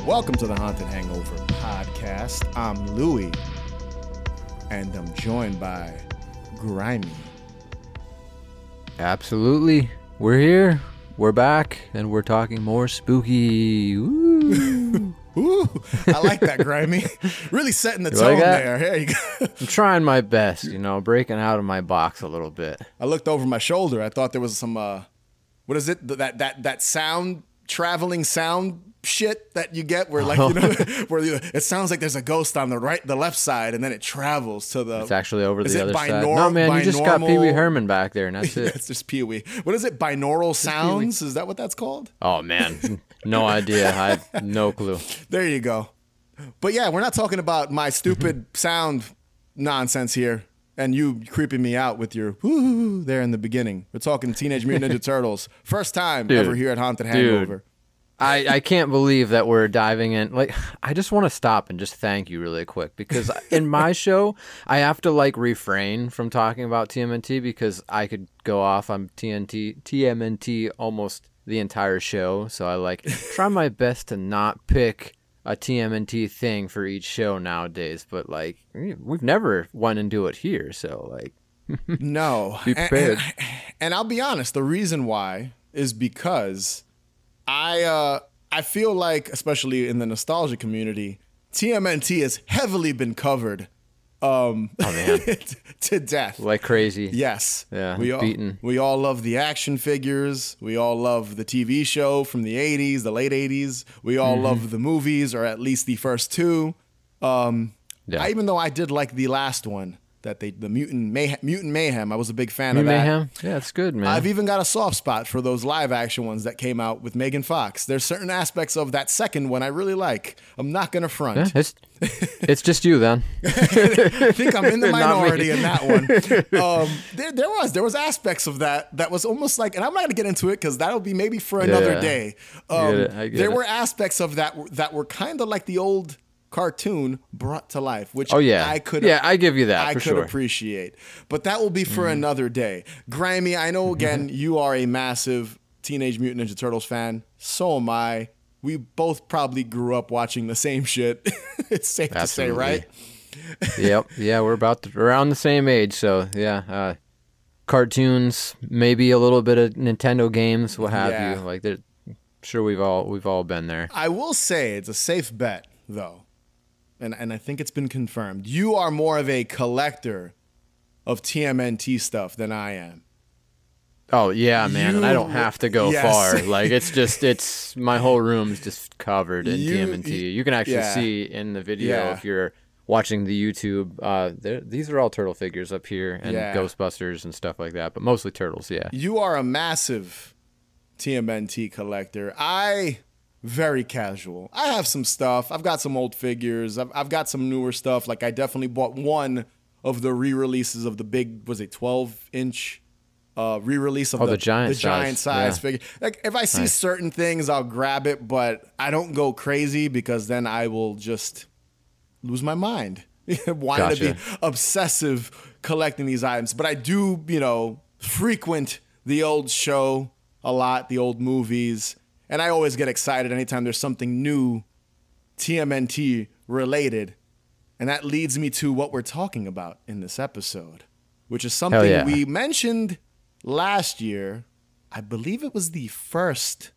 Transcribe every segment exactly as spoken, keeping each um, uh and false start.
Welcome to the Haunted Hangover podcast. I'm Louie, and I'm joined by Grimy. Absolutely. We're here. We're back, and we're talking more spooky. Woo. Ooh, I like that, Grimy. Really setting the You tone like that? there. Here you go. I'm trying my best, you know, breaking out of my box a little bit. I looked over my shoulder. I thought there was some, uh, what is it? That that that sound, traveling sound shit that you get where, like, you know, where you, it sounds like there's a ghost on the right, the left side, and then it travels to the. It's actually over is the it other binor- side. No, man, you just got binormal- Pee Wee Herman back there, and that's it. That's just Pee Wee. What is it? Binaural sounds? Is that what that's called? Oh, man. No idea. I have no clue. There you go. But yeah, we're not talking about my stupid sound nonsense here and you creeping me out with your woo there in the beginning. We're talking Teenage Mutant Ninja Turtles. First time Dude, ever here at Haunted Hangover. I, I can't believe that we're diving in. Like, I just want to stop and just thank you really quick because in my show, I have to like refrain from talking about T M N T because I could go off on T N T, T M N T almost the entire show. So I like try my best to not pick a T M N T thing for each show nowadays. But like, we've never went and do it here. So like, No. be prepared. And, and, and I'll be honest, the reason why is because I uh, I feel like, especially in the nostalgia community, T M N T has heavily been covered um, Oh, man. to death. like crazy. Yes. Yeah, We all, beaten. we all love the action figures. We all love the T V show from the eighties, the late eighties. We all Mm-hmm. love the movies, or at least the first two. Um, Yeah. I, even though I did like the last one, that they the Mutant Mayhem, Mutant Mayhem, I was a big fan Mutant of that. Mayhem? Yeah, it's good, man. I've even got a soft spot for those live action ones that came out with Megan Fox. There's certain aspects of that second one I really like. I'm not gonna front. Yeah, it's, it's just you then. I think I'm in the Not me. minority in that one. Um, there, there was there was aspects of that that was almost like, and I'm not gonna get into it because that'll be maybe for another Yeah. day. I Um, get it, I get there it. were aspects of that that were kind of like the old cartoon brought to life, which Oh, yeah. I could Yeah, I give you that, I for could sure. appreciate. But that will be for Mm-hmm. another day. Grimy, I know again you are a massive Teenage Mutant Ninja Turtles fan. So am I. We both probably grew up watching the same shit. It's safe Absolutely. to say, right? Yep. Yeah, we're about to, around the same age. So, yeah. Uh, cartoons, maybe a little bit of Nintendo games, what have Yeah. you. Like, they're- I'm sure we've all we've all been there. I will say it's a safe bet, though, and and I think it's been confirmed. You are more of a collector of T M N T stuff than I am. Oh, yeah, man. and I don't You- have to go yes. far. Like, it's just, it's, my whole room's just covered in You- T M N T. You can actually yeah. see in the video Yeah. if you're watching the YouTube. Uh, there- these are all turtle figures up here and Yeah. Ghostbusters and stuff like that, but mostly turtles, yeah. You are a massive T M N T collector. I very casual. I have some stuff. I've got some old figures. I've I've got some newer stuff. Like I definitely bought one of the re-releases of the big, was it twelve inch? Uh, re-release of Oh, the, the giant the giant size, size yeah. figure. Like if I see Nice. certain things, I'll grab it, but I don't go crazy because then I will just lose my mind, wanting to be Gotcha. obsessive collecting these items. But I do, you know, frequent the old show a lot, the old movies, and I always get excited anytime there's something new T M N T related. And that leads me to what we're talking about in this episode, which is something yeah. we mentioned last year. I believe it was the first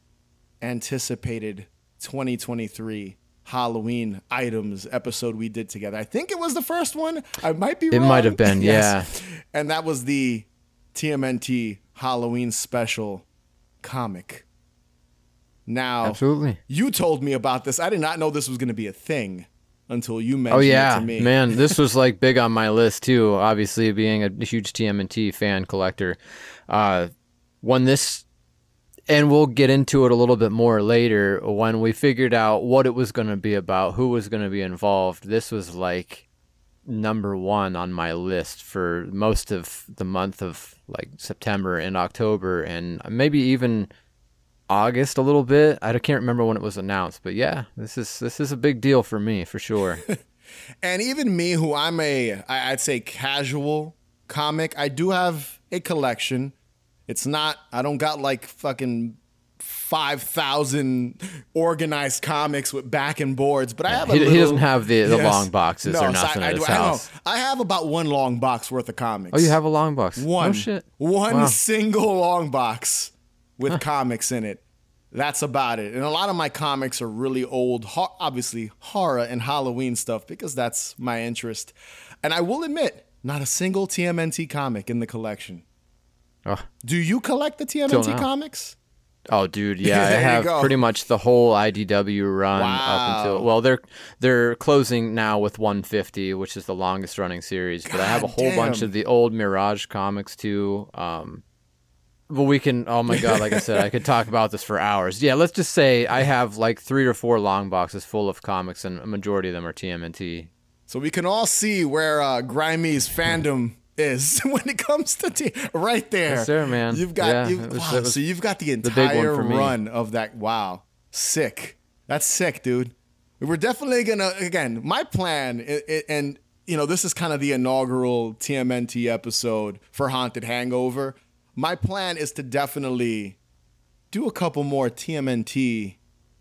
anticipated twenty twenty-three Halloween items episode we did together. I think it was the first one. I might be It wrong. might have been, Yes. And that was the T M N T Halloween special comic. Now, Absolutely. you told me about this. I did not know this was going to be a thing until you mentioned Oh it yeah, to me. man, this was like big on my list too. Obviously, being a huge T M N T fan collector, uh, when this, and we'll get into it a little bit more later. When we figured out what it was going to be about, who was going to be involved, this was like number one on my list for most of the month of like September and October, and maybe even August a little bit. I can't remember when it was announced, but yeah, this is this is a big deal for me for sure. And even me, who I'm a, I- I'd say casual comic, I do have a collection. It's not, I don't got like fucking five thousand organized comics with back and boards, but I have a he, little, he doesn't have the, the yes. long boxes no, or so nothing I, at I, his do- I, house. know. I have about one long box worth of comics. Oh, you have a long box? One. No shit. One Wow. single long box with comics in it. That's about it. And a lot of my comics are really old, ho- obviously horror and Halloween stuff because that's my interest. And I will admit, not a single T M N T comic in the collection. Oh. Do you collect the T M N T Till now. comics? Oh, dude, yeah, I There you have go. pretty much the whole I D W run Wow. up until well, they're they're closing now with one fifty, which is the longest running series. But I have a God whole bunch damn. of the old Mirage comics too. Um, but we can, oh my god, like I said, I could talk about this for hours. Yeah, let's just say I have like three or four long boxes full of comics, and a majority of them are T M N T. So we can all see where uh, Grimey's fandom is when it comes to T. Right there, Yes, sir, man. You've got Yeah, you've, it was- wow, it was so you've got the the big one entire for me. run of that. Wow, sick. That's sick, dude. We're definitely gonna again. My plan, i i and you know, this is kind of the inaugural T M N T episode for Haunted Hangover. My plan is to definitely do a couple more T M N T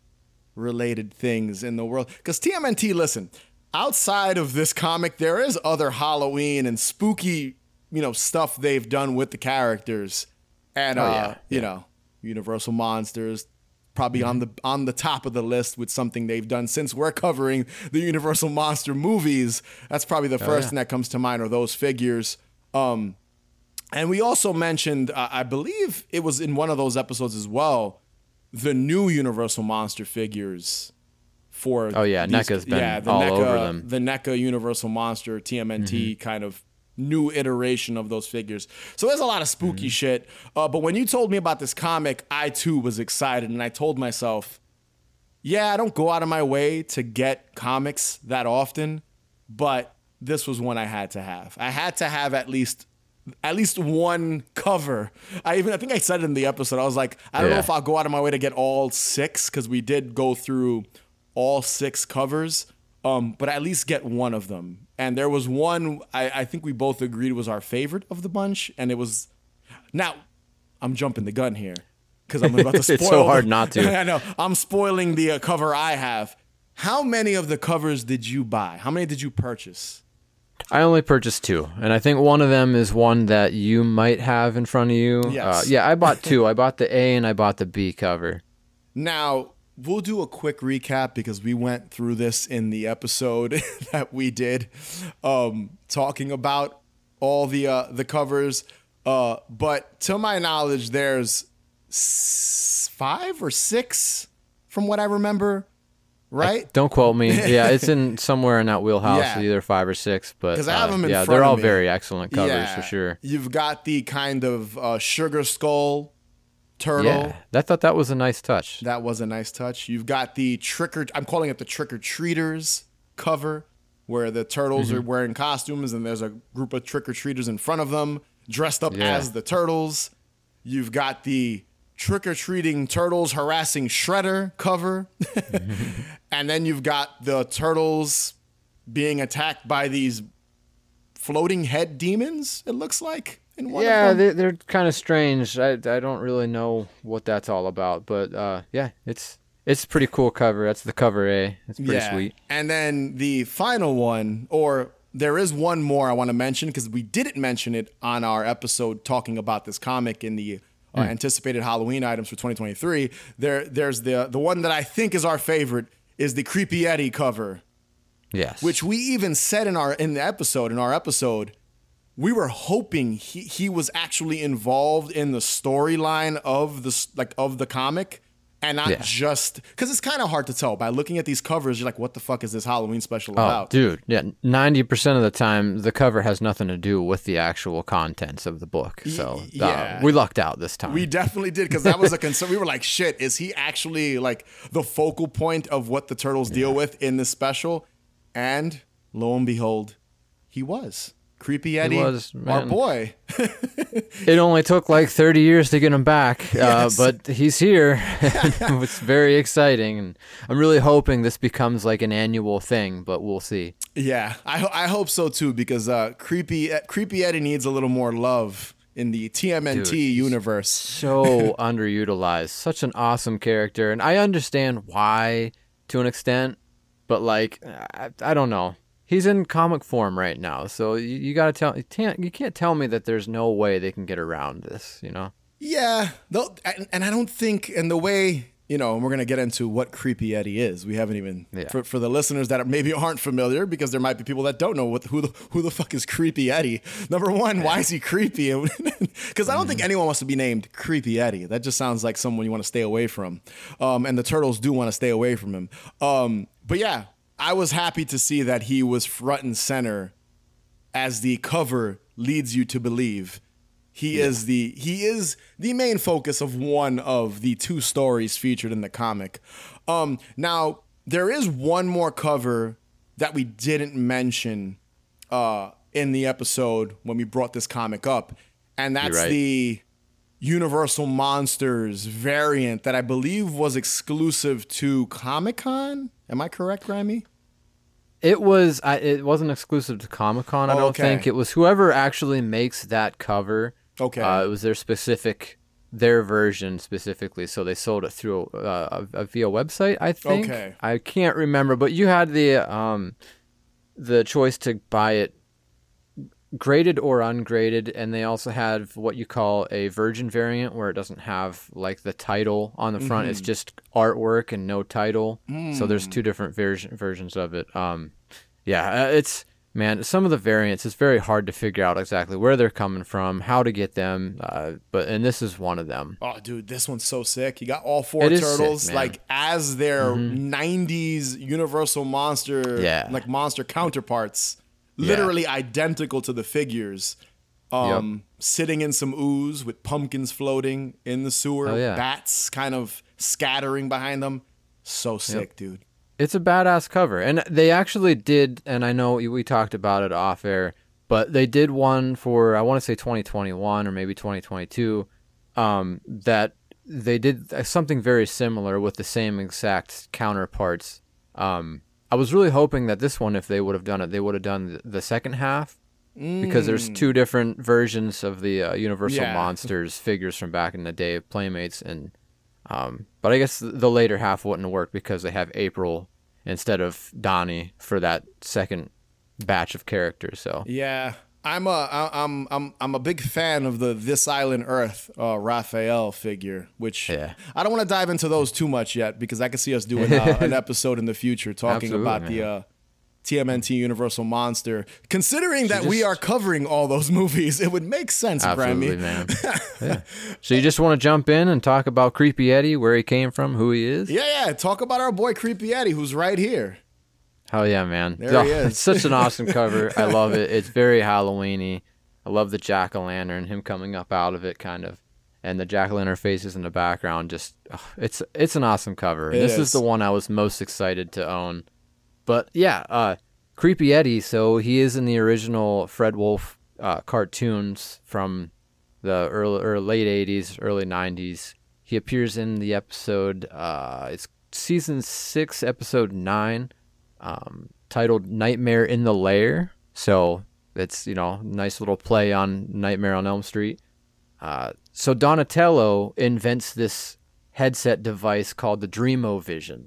related things in the world. Because T M N T, listen, outside of this comic, there is other Halloween and spooky, you know, stuff they've done with the characters. And, Oh, uh, yeah, you yeah. know, Universal Monsters, probably on the on the top of the list with something they've done. Since we're covering the Universal Monster movies, that's probably the first yeah. thing that comes to mind are those figures. Um, and we also mentioned, uh, I believe it was in one of those episodes as well, the new Universal Monster figures for Oh, yeah, these- NECA's been yeah, the all NECA, over them. the NECA Universal Monster T M N T Mm-hmm. kind of new iteration of those figures. So there's a lot of spooky Mm-hmm. shit. Uh, but when you told me about this comic, I too was excited, and I told myself, yeah, I don't go out of my way to get comics that often, but this was one I had to have. I had to have at least at least one cover. I even I think I said it in the episode. I was like, I don't know Yeah. if I'll go out of my way to get all six because we did go through all six covers, um, but at least get one of them. And there was one I, I think we both agreed was our favorite of the bunch, and it was. Now, I'm jumping the gun here because I'm about to spoil. It's so hard not to. I know. I'm spoiling the uh, cover I have. How many of the covers did you buy? How many did you purchase? I only purchased two, and I think one of them is one that you might have in front of you. Yes. Uh, yeah, I bought two. I bought the A and I bought the B cover. Now, we'll do a quick recap because we went through this in the episode that we did, um, talking about all the uh, the covers. Uh, but to my knowledge, there's s- five or six, from what I remember, right? Don't quote me. Yeah, it's in somewhere in that wheelhouse, Yeah. either five or six. But 'Cause I have uh, them in yeah, front they're of all me. very excellent covers Yeah. for sure. You've got the kind of uh, sugar skull turtle. Yeah, I thought that was a nice touch. That was a nice touch. You've got the trick or I'm calling it the trick or treaters cover, where the turtles Mm-hmm. are wearing costumes and there's a group of trick or treaters in front of them dressed up Yeah. as the turtles. You've got the trick or treating turtles harassing Shredder cover, and then you've got the turtles being attacked by these floating head demons. It looks like in one Yeah, of them. they're, they're kind of strange. I, I don't really know what that's all about, but uh, yeah, it's it's a pretty cool cover. That's the cover A. It's pretty sweet. And then the final one, or there is one more I want to mention because we didn't mention it on our episode talking about this comic in the uh, anticipated Halloween items for twenty twenty-three. There, there's the the one that I think is our favorite is the Creepy Eddie cover, Yes. which we even said in our in the episode in our episode. We were hoping he, he was actually involved in the storyline of the s- like of the comic, and not Yeah. just because it's kind of hard to tell by looking at these covers. You're like, what the fuck is this Halloween special Oh, about? dude, yeah, ninety percent of the time the cover has nothing to do with the actual contents of the book. So uh, yeah. we lucked out this time. We definitely did because that was a concern. We were like, shit, is he actually like the focal point of what the turtles deal with in this special? And lo and behold, he was. Creepy Eddie, was, our man. boy. It only took like thirty years to get him back, Yes. uh, but he's here. It's very exciting, and I'm really hoping this becomes like an annual thing, but we'll see. Yeah, I, ho- I hope so too because uh, creepy Creepy Eddie needs a little more love in the T M N T Dude, universe. So underutilized. Such an awesome character. And I understand why to an extent, but like, I, I don't know. He's in comic form right now. So you, you got to tell, you can't, you can't tell me that there's no way they can get around this, you know? Yeah. Though, and, and I don't think, and the way, you know, and we're going to get into what Creepy Eddie is. We haven't even, Yeah. for, for the listeners that maybe aren't familiar, because there might be people that don't know what who the, who the fuck is Creepy Eddie. Number one, why is he creepy? Because I don't think anyone wants to be named Creepy Eddie. That just sounds like someone you want to stay away from. Um, and the Turtles do want to stay away from him. Um, but yeah, I was happy to see that he was front and center as the cover leads you to believe. He yeah. is the he is the main focus of one of the two stories featured in the comic. Um, now there is one more cover that we didn't mention uh, in the episode when we brought this comic up, and that's right. the Universal Monsters variant that I believe was exclusive to Comic-Con. Am I correct, Remy? It was. I, it wasn't exclusive to Comic-Con. I oh, don't okay. think it was whoever actually makes that cover. Okay. Uh, it was their specific, their version specifically. So they sold it through uh, a, a via website, I think. Okay. I can't remember, but you had the um, the choice to buy it graded or ungraded, and they also had what you call a virgin variant, where it doesn't have like the title on the front. Mm-hmm. It's just artwork and no title. Mm. So there's two different version versions of it. Um, yeah, it's. Man, some of the variants, it's very hard to figure out exactly where they're coming from, how to get them, uh, but and this is one of them. Oh, dude, this one's so sick. You got all four it turtles sick, like as their mm-hmm. nineties Universal monster, yeah. like monster counterparts, literally yeah. identical to the figures. Um, yep. Sitting in some ooze with pumpkins floating in the sewer, oh, yeah. bats kind of scattering behind them. So sick, yep. dude. It's a badass cover. And they actually did, and I know we talked about it off air, but they did one for, I want to say twenty twenty-one or maybe twenty twenty-two, um, that they did something very similar with the same exact counterparts. Um, I was really hoping that this one, if they would have done it, they would have done the second half, mm. because there's two different versions of the uh, Universal yeah. Monsters figures from back in the day of Playmates, and um, but I guess the later half wouldn't work because they have April instead of Donnie for that second batch of characters. So yeah, I'm a I'm I'm I'm a big fan of the This Island Earth uh, Raphael figure, which yeah. I don't want to dive into those too much yet because I can see us doing uh, an episode in the future talking Absolutely, about man. the uh, T M N T Universal Monster. Considering that just, we are covering all those movies, it would make sense, absolutely, Grammy. man. Yeah. So you just want to jump in and talk about Creepy Eddie, where he came from, who he is? Yeah, yeah. Talk about our boy Creepy Eddie, who's right here. Hell yeah, man. There oh, he is. It's such an awesome cover. I love it. It's very Halloween-y. I love the jack-o'-lantern, him coming up out of it, kind of. And the jack-o'-lantern faces in the background. Just, oh, it's it's an awesome cover. And this is. is the one I was most excited to own. But yeah, uh, Creepy Eddie, so he is in the original Fred Wolf uh, cartoons from the early or late eighties, early nineties. He appears in the episode, uh, it's season six, episode nine, um, titled Nightmare in the Lair. So it's, you know, nice little play on Nightmare on Elm Street. Uh, so Donatello invents this headset device called the Dreamo-Vision.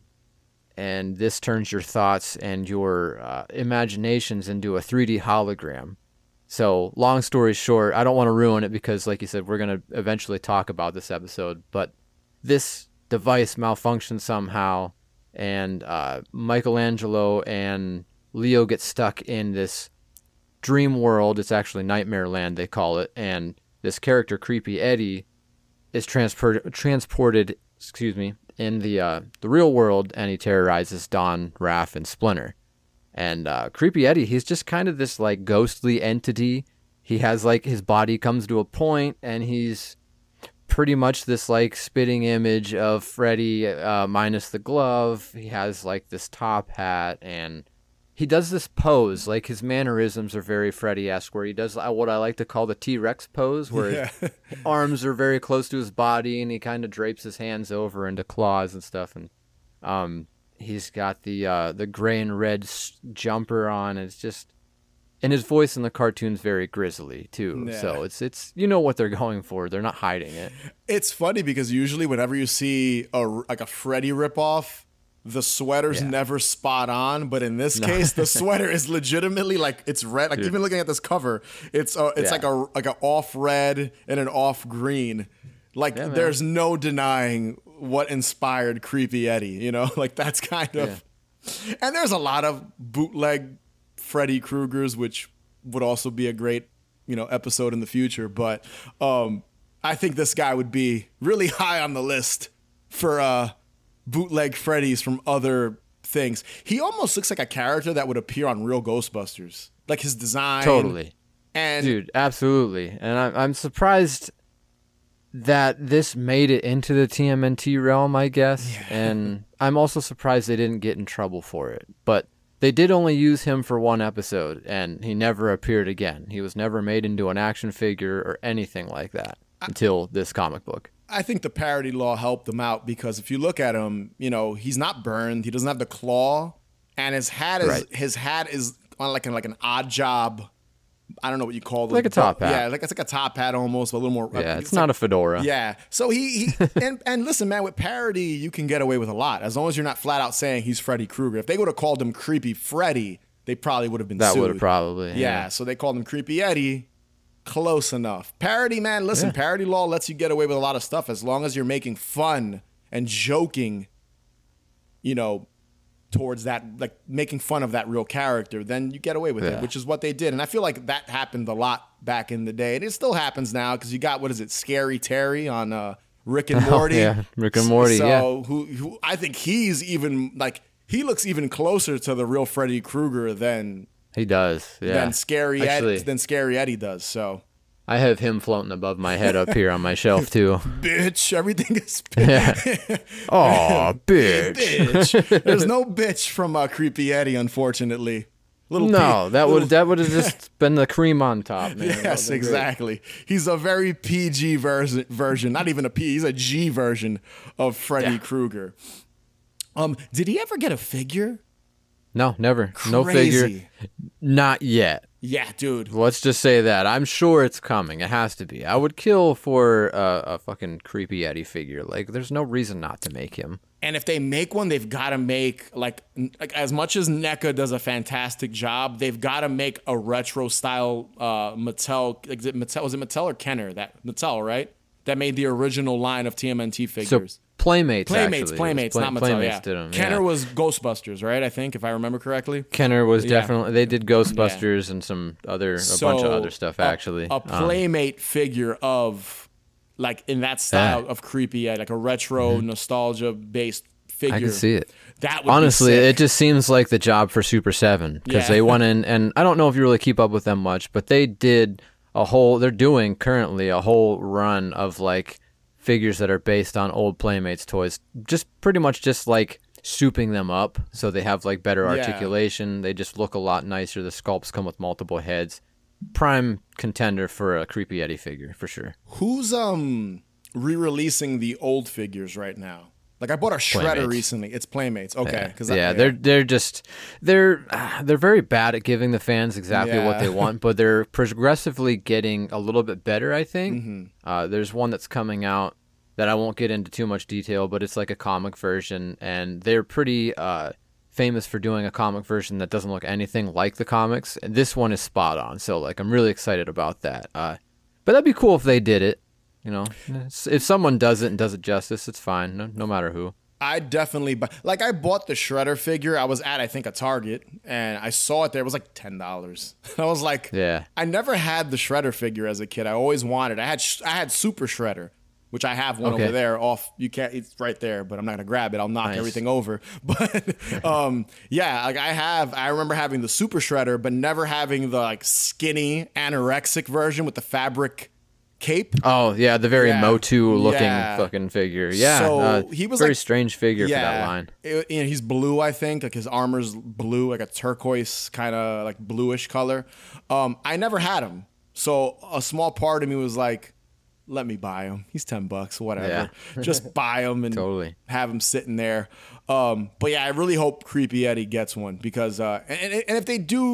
And this turns your thoughts and your uh, imaginations into a three D hologram. So, long story short, I don't want to ruin it because, like you said, we're going to eventually talk about this episode. But this device malfunctions somehow, and uh, Michelangelo and Leo get stuck in this dream world. It's actually Nightmare Land, they call it. And this character, Creepy Eddie, is transport- transported, excuse me, in the uh, the real world, and he terrorizes Don, Raph, and Splinter. And uh, Creepy Eddie, he's just kind of this like ghostly entity. He has like his body comes to a point, and he's pretty much this like spitting image of Freddy uh, minus the glove. He has like this top hat, and he does this pose. Like his mannerisms are very Freddy-esque, where he does what I like to call the T-Rex pose, where yeah. his arms are very close to his body, and he kind of drapes his hands over into claws and stuff. And um, he's got the uh, the gray and red jumper on. It's just, and his voice in the cartoon's very grisly too. Yeah. So it's it's you know what they're going for. They're not hiding it. It's funny because usually whenever you see a like a Freddy ripoff, the sweater's Yeah. never spot on. But in this case, the sweater is legitimately like it's red. Like Dude. even looking at this cover, it's uh, it's Yeah. like a like an off red and an off green. Like Yeah, man. there's no denying what inspired Creepy Eddie. You know, like that's kind of. And there's a lot of bootleg Freddy Kruegers, which would also be a great, you know, episode in the future. But um, I think this guy would be really high on the list for uh, bootleg Freddys from other things. He almost looks like a character that would appear on Real Ghostbusters, like his design. Totally. And Dude, absolutely. And I'm I'm surprised that this made it into the T M N T realm, I guess. And I'm also surprised they didn't get in trouble for it. But they did only use him for one episode, and he never appeared again. He was never made into an action figure or anything like that until this comic book. I think the parody law helped him out because if you look at him, you know, he's not burned. He doesn't have the claw, and his hat is Right. his hat is on like an like an odd job. I don't know what you call it. Like a top hat. Yeah, like it's like a top hat almost, but a little more. Yeah, it's, it's not like, a fedora. Yeah. So he, he and and listen, man, with parody, you can get away with a lot as long as you're not flat out saying he's Freddy Krueger. If they would have called him Creepy Freddy, they probably would have been That sued. would have probably. Yeah, Yeah. so they called him Creepy Eddie. Close enough. Parody, man, listen, parody law lets you get away with a lot of stuff as long as you're making fun and joking, you know, towards that, like making fun of that real character, then you get away with Yeah. it, which is what they did. And I feel like that happened a lot back in the day. And it still happens now because you got, what is it, Scary Terry on uh, Rick and Morty. Oh, yeah, Rick and Morty, so, yeah. who, who I think he's even, like, he looks even closer to the real Freddy Krueger than He does. Yeah. than Scary Actually, Eddie, than Scary Eddie does. So, I have him floating above my head up here on my shelf too. bitch, everything is Yeah. Oh, bitch. bitch. There's no bitch from uh, Creepy Eddie, unfortunately. Little No, P- that little- would that would have just been the cream on top, man. That Yes, would've been great. exactly. He's a very P G version, version, not even a P. He's a G version of Freddy Yeah. Krueger. Um, did he ever get a figure? No, never. No figure. Crazy. Not yet. Yeah, dude. Let's just say that. I'm sure it's coming. It has to be. I would kill for a, a fucking creepy Eddie figure. Like, there's no reason not to make him. And if they make one, they've got to make like like as much as NECA does a fantastic job, they've got to make a retro style uh, Mattel. Like, is it Mattel? Was it Mattel or Kenner? That Mattel, right? That made the original line of T M N T So figures. Playmates, Playmates, actually. Playmates, It was not Mattel. Playmates Yeah. did 'em, Kenner yeah. was Ghostbusters, right? I think, if I remember correctly. Kenner was Yeah. definitely. They did Ghostbusters and some other, a bunch of other stuff, a- actually. A, Um, Playmate figure of, like, in that style Yeah. of creepy, yeah, like a retro nostalgia based figure. I can see it. That would Honestly, be sick. it just seems like the job for Super seven because Yeah. they went in, and I don't know if you really keep up with them much, but they did a whole, they're doing currently a whole run of like figures that are based on old Playmates toys, just pretty much just like souping them up so they have like better Yeah. articulation. They just look a lot nicer. The sculpts come with multiple heads. Prime contender for a Creepy Eddie figure, for sure. Who's um re-releasing the old figures right now? Like I bought a shredder Playmates. recently. It's Playmates. Okay, because yeah, they're they're just they're ah, they're very bad at giving the fans exactly what Yeah. they want, but they're progressively getting a little bit better, I think. Mm-hmm. Uh, there's one that's coming out that I won't get into too much detail, but it's like a comic version, and they're pretty uh, famous for doing a comic version that doesn't look anything like the comics. And this one is spot on, so like I'm really excited about that. Uh, but that'd be cool if they did it. You know, It's- if someone does it and does it justice, it's fine, no, no matter who. I definitely bu- like I bought the shredder figure. I was at I think a Target and I saw it there. It was like ten dollars. I was like, Yeah. I never had the shredder figure as a kid. I always wanted. I had sh- I had Super Shredder, which I have one Okay. over there. Off you can't. It's right there, but I'm not gonna grab it. I'll knock Nice. everything over. But um, yeah, like I have. I remember having the Super Shredder, but never having the like skinny anorexic version with the fabric cape. Oh yeah, the very Yeah. Motu looking Yeah. fucking figure. Yeah, So, uh, he was very like- strange figure for that line. It- you know, he's blue, I think. Like his armor's blue, like a turquoise kind of like bluish color. Um, I never had him, so a small part of me was like, "Let me buy him. He's ten bucks, whatever. Just buy him and Totally. have him sitting there." Um, but yeah, I really hope Creepy Eddie gets one because, uh, and, and and if they do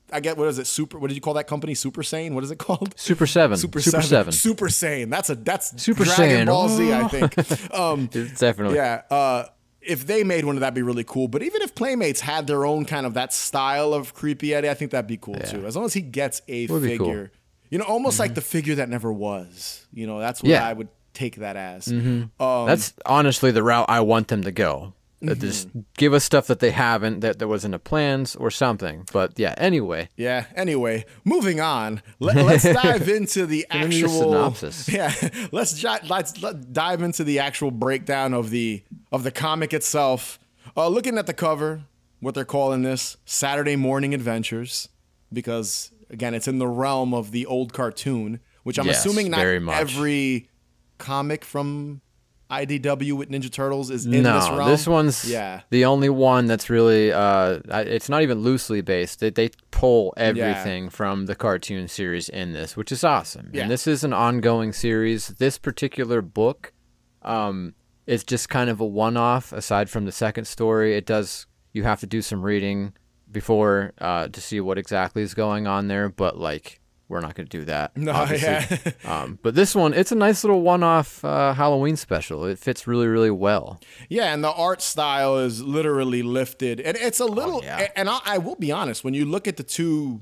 I get, what is it? Super, what did you call that company? Super Saiyan? What is it called? Super Seven. Super, Super Seven. Seven. Super Saiyan. That's a, that's Super Dragon Saiyan. Ball Z, I Oh. think. Um, It's definitely. yeah. Uh, if they made one of that, be really cool. But even if Playmates had their own kind of that style of Creepy Eddie, I think that'd be cool too. As long as he gets a Would be cool. figure, you know, almost Mm-hmm. like the figure that never was. You know, that's what Yeah. I would take that as. Mm-hmm. Um, That's honestly the route I want them to go. Uh, Just give us stuff that they haven't, that, that was in the plans or something. But yeah, anyway. Yeah. Anyway, moving on. Let, let's dive into the Give me a actual synopsis. Yeah. Let's ji- let's let, dive into the actual breakdown of the of the comic itself. Uh, looking at the cover, what they're calling this Saturday Morning Adventures, because again, it's in the realm of the old cartoon, which I'm Yes, assuming not very much. every comic from I D W with Ninja Turtles is in no, this realm. this one's Yeah. the only one that's really, uh, I- it's not even loosely based. They, they pull everything from the cartoon series in this, which is awesome. Yeah. And this is an ongoing series. This particular book um, is just kind of a one-off aside from the second story. It does, you have to do some reading before uh, to see what exactly is going on there, but like, we're not going to do that. No, obviously. yeah. um, but this one, it's a nice little one-off uh, Halloween special. It fits really, really well. Yeah, and the art style is literally lifted, and it's a little. yeah. And I, I will be honest, when you look at the two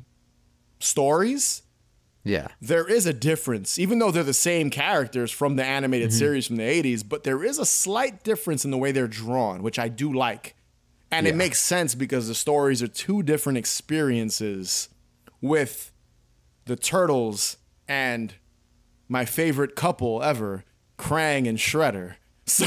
stories, Yeah. there is a difference, even though they're the same characters from the animated Mm-hmm. series from the eighties. But there is a slight difference in the way they're drawn, which I do like, and it Yeah. makes sense because the stories are two different experiences with the Turtles and my favorite couple ever, Krang and Shredder. So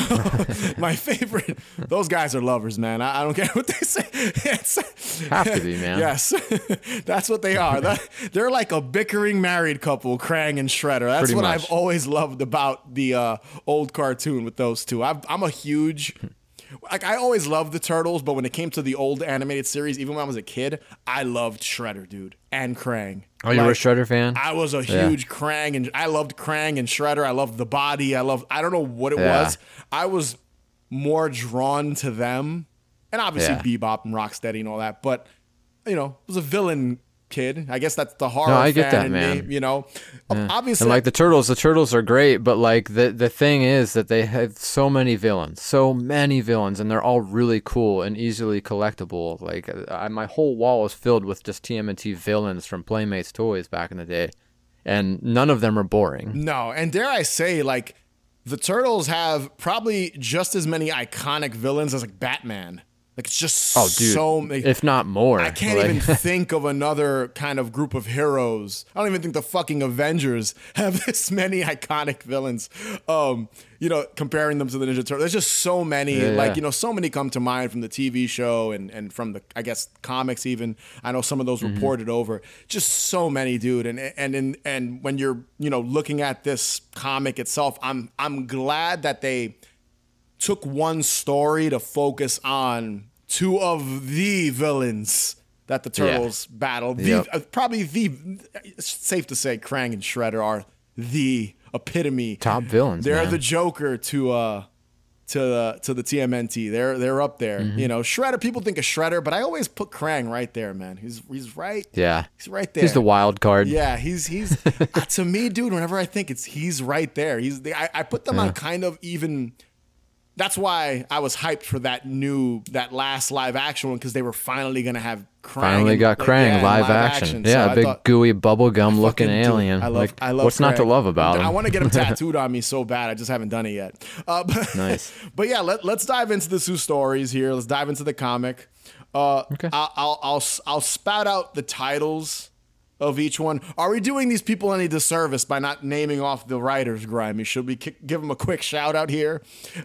my favorite, those guys are lovers, man. I, I don't care what they say. It's, Have to be, man. yes, that's what they are. That, they're like a bickering married couple, Krang and Shredder. That's Pretty what much. I've always loved about the uh, old cartoon with those two. I've, I'm a huge. Like, I always loved the Turtles, but when it came to the old animated series, even when I was a kid, I loved Shredder, dude, and Krang. Oh, you were a Like, Shredder fan? I was a Yeah. huge Krang, and I loved Krang and Shredder. I loved the body. I loved, I don't know what it Yeah. was. I was more drawn to them, and obviously Yeah. Bebop and Rocksteady and all that, but, you know, I was a villain kid. I guess that's the horror No, I get fan that, in man. me, you know. Obviously, And like the turtles, the turtles are great, but like the the thing is that they have so many villains, so many villains, and they're all really cool and easily collectible. Like I, my whole wall is filled with just T M N T villains from Playmates toys back in the day, and none of them are boring. no, and dare I say, like, the Turtles have probably just as many iconic villains as like Batman. Like, it's just Oh, dude, so many. if not more. I can't Like- even think of another kind of group of heroes. I don't even think the fucking Avengers have this many iconic villains. Um, you know, comparing them to the Ninja Turtles, there's just so many. Yeah, like, yeah. you know, so many come to mind from the T V show and and from the, I guess, comics even. I know some of those Mm-hmm. reported over. Just so many, dude. And and and and when you're, you know, looking at this comic itself, I'm I'm glad that they took one story to focus on two of the villains that the Turtles battled. The, Yep. uh, probably the, it's safe to say, Krang and Shredder are the epitome. Top villains, They're man. the Joker to uh to the to the T M N T. They're they're up there. Mm-hmm. You know, Shredder. People think of Shredder, but I always put Krang right there, man. He's he's right. Yeah, He's right there. he's the wild card. Yeah, he's he's uh, to me, dude. Whenever I think it's he's right there. He's the, I, I put them on kind of even. That's why I was hyped for that new that last live action one, because they were finally gonna have Krang. Finally and- got like, Krang yeah, in live, action. So Yeah, I a big thought- gooey bubblegum looking fucking do. alien. I love, like, I love what's not to Krang. love about him? I want to get him tattooed on me so bad. I just haven't done it yet. Uh, but, Nice. But yeah, let, let's dive into the two stories here. Let's dive into the comic. Uh, Okay. I'll, I'll I'll I'll spout out the titles of each one. Are we doing these people any disservice by not naming off the writers, Grimy? Should we ki- give them a quick shout out here?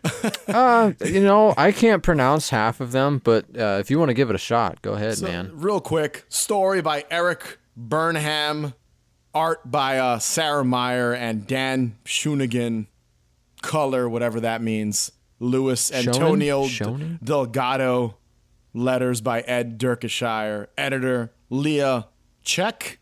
Uh, you know, I can't pronounce half of them, but uh, if you want to give it a shot, go ahead, So, man. real quick, story by Eric Burnham, art by uh, Sarah Meyer and Dan Shunigan, color, whatever that means, Luis Antonio Shonen? Delgado, letters by Ed Derkeshire, editor Leah Check,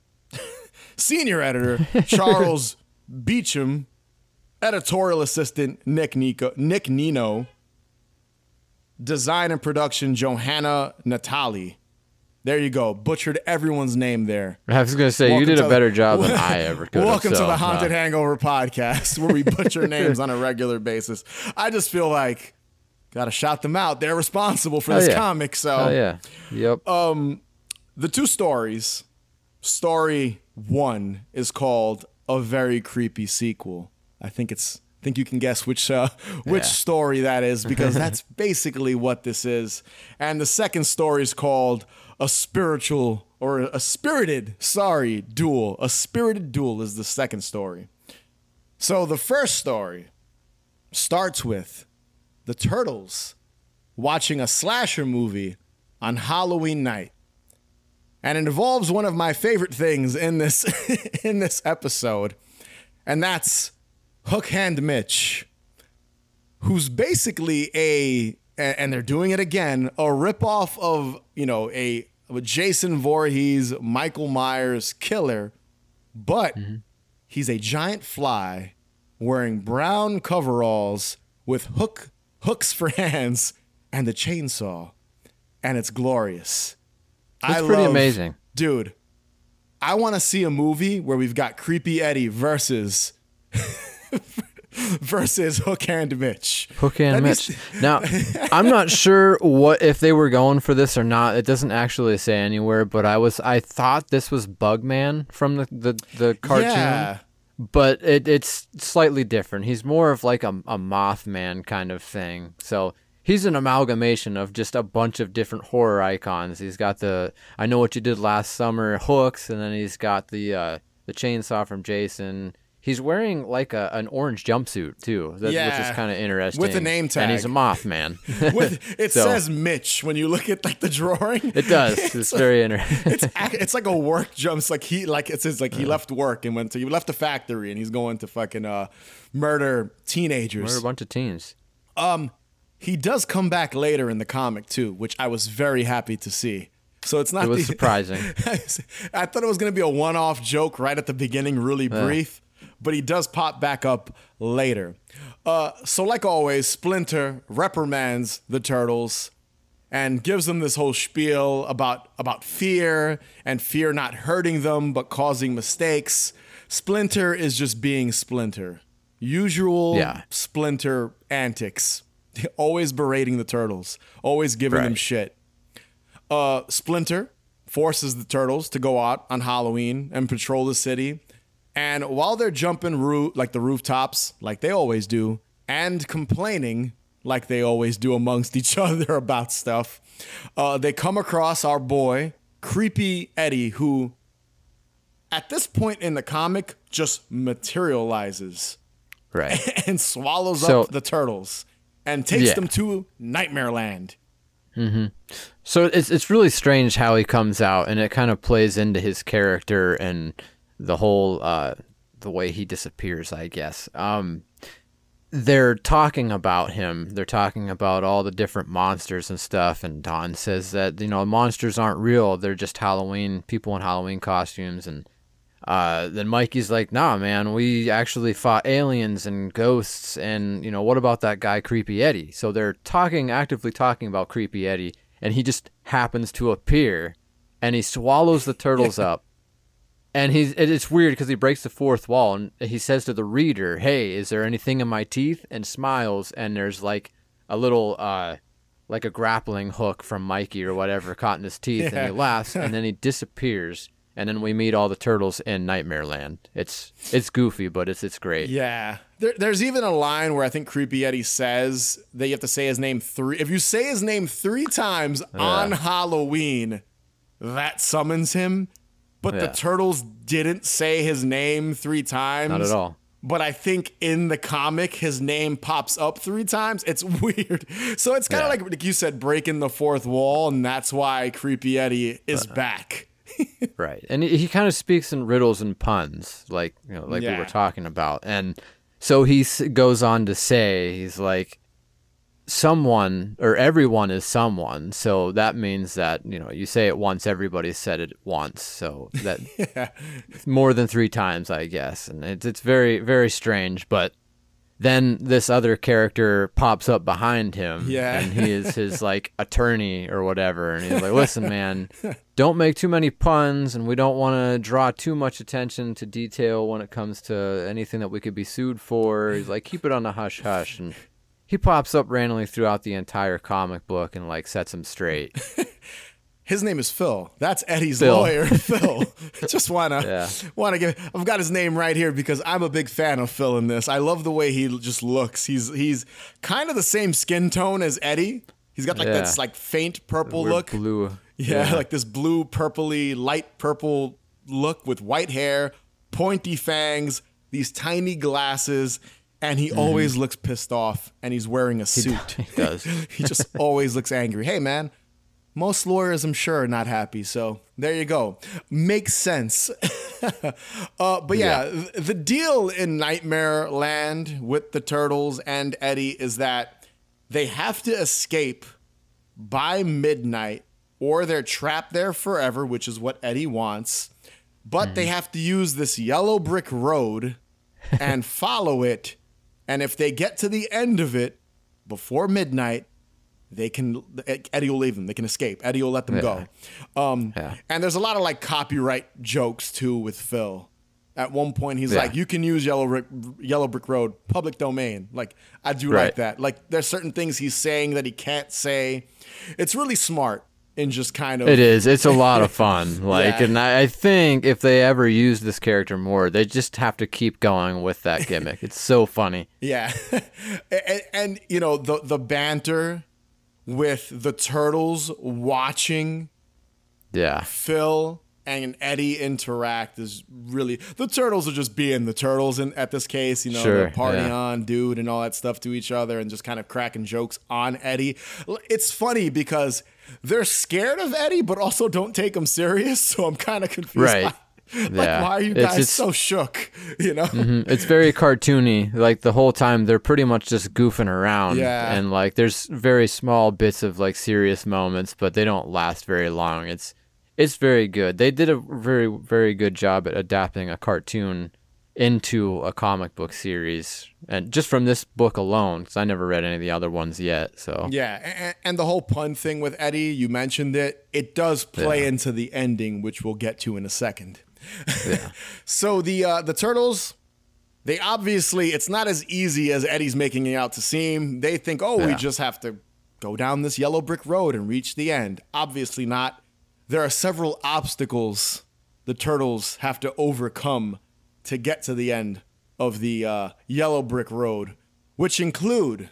senior editor Charles Beecham, editorial assistant Nick Nico, Nick Nino, design and production Johanna Natali, There you go. Butchered everyone's name there. I was going to say, Welcome you did to a better the- job than I ever could. Welcome have, to so, the Haunted uh, Hangover podcast, where we butcher names on a regular basis. I just feel like gotta shout them out. They're responsible for Hell this yeah. comic. So Oh, yeah. Yep. the two stories. Story one is called A Very Creepy Sequel. I think it's. I think you can guess which uh, which Yeah. story that is, because that's basically what this is. And the second story is called A Spiritual or a Spirited, sorry, Duel. A Spirited Duel is the second story. So the first story starts with the Turtles watching a slasher movie on Halloween night. And it involves one of my favorite things in this in this episode, and that's Hook Hand Mitch, who's basically a, and they're doing it again, a ripoff of, you know, a, a Jason Voorhees, Michael Myers killer, but he's a giant fly wearing brown coveralls with hook hooks for hands and a chainsaw, and it's glorious. It's pretty amazing. Dude, I want to see a movie where we've got Creepy Eddie versus versus Hook Hand Mitch. Hook and That Mitch. needs- Now, I'm not sure what if they were going for this or not. It doesn't actually say anywhere, but I was I thought this was Bugman from the the, the cartoon. Yeah. But it, it's slightly different. He's more of like a, a Mothman kind of thing. So he's an amalgamation of just a bunch of different horror icons. He's got the I Know What You Did Last Summer hooks, and then he's got the uh, the chainsaw from Jason. He's wearing like a, an orange jumpsuit too, that, which Yeah, is kind of interesting. with a name and he's a tag. Mothman. With, it So- says Mitch when you look at like the drawing. It does. It's, very interesting. It's ac- it's like a work jumps like he like it says like he left work and went to he left the factory and he's going to fucking uh murder teenagers. We're a bunch of teens. He does come back later in the comic too, which I was very happy to see. So it's not It was the, surprising. I thought it was going to be a one-off joke right at the beginning, really brief, but he does pop back up later. Uh, so like always, Splinter reprimands the Turtles and gives them this whole spiel about about fear and fear not hurting them but causing mistakes. Splinter is just being Splinter. Usual Yeah. Splinter antics. Always berating the Turtles, always giving them Right. shit. Uh, Splinter forces the Turtles to go out on Halloween and patrol the city. And while they're jumping roo- like the rooftops, like they always do, and complaining like they always do amongst each other about stuff, uh, they come across our boy, Creepy Eddie, who at this point in the comic just materializes Right. and swallows So- up the Turtles and takes Yeah. them to Nightmare Land. So it's it's really strange how he comes out, and it kind of plays into his character and the whole uh, the way he disappears, I guess. Um, they're talking about him. They're talking about all the different monsters and stuff. And Don says that you know monsters aren't real; they're just Halloween people in Halloween costumes. And uh, then Mikey's like, "Nah, man, we actually fought aliens and ghosts. And you know what about that guy, Creepy Eddie?" So they're talking, actively talking about Creepy Eddie, and he just happens to appear, and he swallows the turtles up. And he's it- it's weird because he breaks the fourth wall and he says to the reader, "Hey, is there anything in my teeth?" and smiles, and there's like a little uh like a grappling hook from Mikey or whatever caught in his teeth, Yeah. and he laughs, and then he disappears, and then we meet all the turtles in Nightmare Land. It's it's goofy, but it's it's great. Yeah. There, there's even a line where I think Creepy Eddie says that you have to say his name three. If you say his name three times on Halloween, that summons him. But the Yeah. Turtles didn't say his name three times. Not at all. But I think in the comic, his name pops up three times. It's weird. So it's kind of Yeah. like, like you said, breaking the fourth wall. And that's why Creepy Eddie is back. Right. And he, he kind of speaks in riddles and puns, like you know, like we Yeah. were talking about. And so he s- goes on to say, he's like, someone or everyone is someone. So that means that, you know, you say it once, everybody said it once. So that more than three times, I guess. And it's, it's very, very strange. But then this other character pops up behind him, Yeah. and he is his like attorney or whatever, and he's like, "Listen, man, don't make too many puns, and we don't want to draw too much attention to detail when it comes to anything that we could be sued for." He's like, "Keep it on the hush hush," and he pops up randomly throughout the entire comic book and like sets him straight. His name is Phil. That's Eddie's Phil. lawyer, Phil. Just wanna Yeah. wanna give. I've got his name right here because I'm a big fan of Phil in this. I love the way he just looks. He's he's kind of the same skin tone as Eddie. He's got like Yeah. this like faint purple Weird look. blue. Yeah, like this blue, purpley, light purple look with white hair, pointy fangs, these tiny glasses, and he always looks pissed off. And he's wearing a suit. He does. He just always looks angry. Hey, man. Most lawyers, I'm sure, are not happy. So there you go. Makes sense. uh, but yeah, Yeah. th- the deal in Nightmare Land with the Turtles and Eddie is that they have to escape by midnight or they're trapped there forever, which is what Eddie wants. But they have to use this yellow brick road and follow it. And if they get to the end of it before midnight, they can Eddie will leave them. They can escape. Eddie will let them Yeah. go. Um, Yeah. And there's a lot of like copyright jokes too with Phil. At one point, he's Yeah. like, "You can use Yellow Brick, Yellow Brick Road, public domain." Like I do Right. like that. Like there's certain things he's saying that he can't say. It's really smart in just kind of. It is. It's a lot of fun. Like, Yeah. and I, I think if they ever use this character more, they just have to keep going with that gimmick. It's so funny. Yeah, and, and you know the the banter with the Turtles watching Yeah. Phil and Eddie interact is really, the Turtles are just being the Turtles in, at this case, you know, Sure, they're partying yeah. on dude and all that stuff to each other and just kind of cracking jokes on Eddie. It's funny because they're scared of Eddie, but also don't take him serious. So I'm kind of confused. Right. By, like, Yeah. why are you It's- guys it's- so shook? You know? Mhm. It's very cartoony. Like the whole time they're pretty much just goofing around. Yeah. And like there's very small bits of like serious moments, but they don't last very long. It's it's very good. They did a very very good job at adapting a cartoon into a comic book series, and just from this book alone, because I never read any of the other ones yet. So Yeah, and, and the whole pun thing with Eddie, you mentioned it. It does play Yeah. into the ending, which we'll get to in a second. Yeah. So the uh, the Turtles, they obviously, it's not as easy as Eddie's making it out to seem. They think, oh, we Yeah. just have to go down this yellow brick road and reach the end. Obviously not. There are several obstacles the Turtles have to overcome to get to the end of the uh, yellow brick road, which include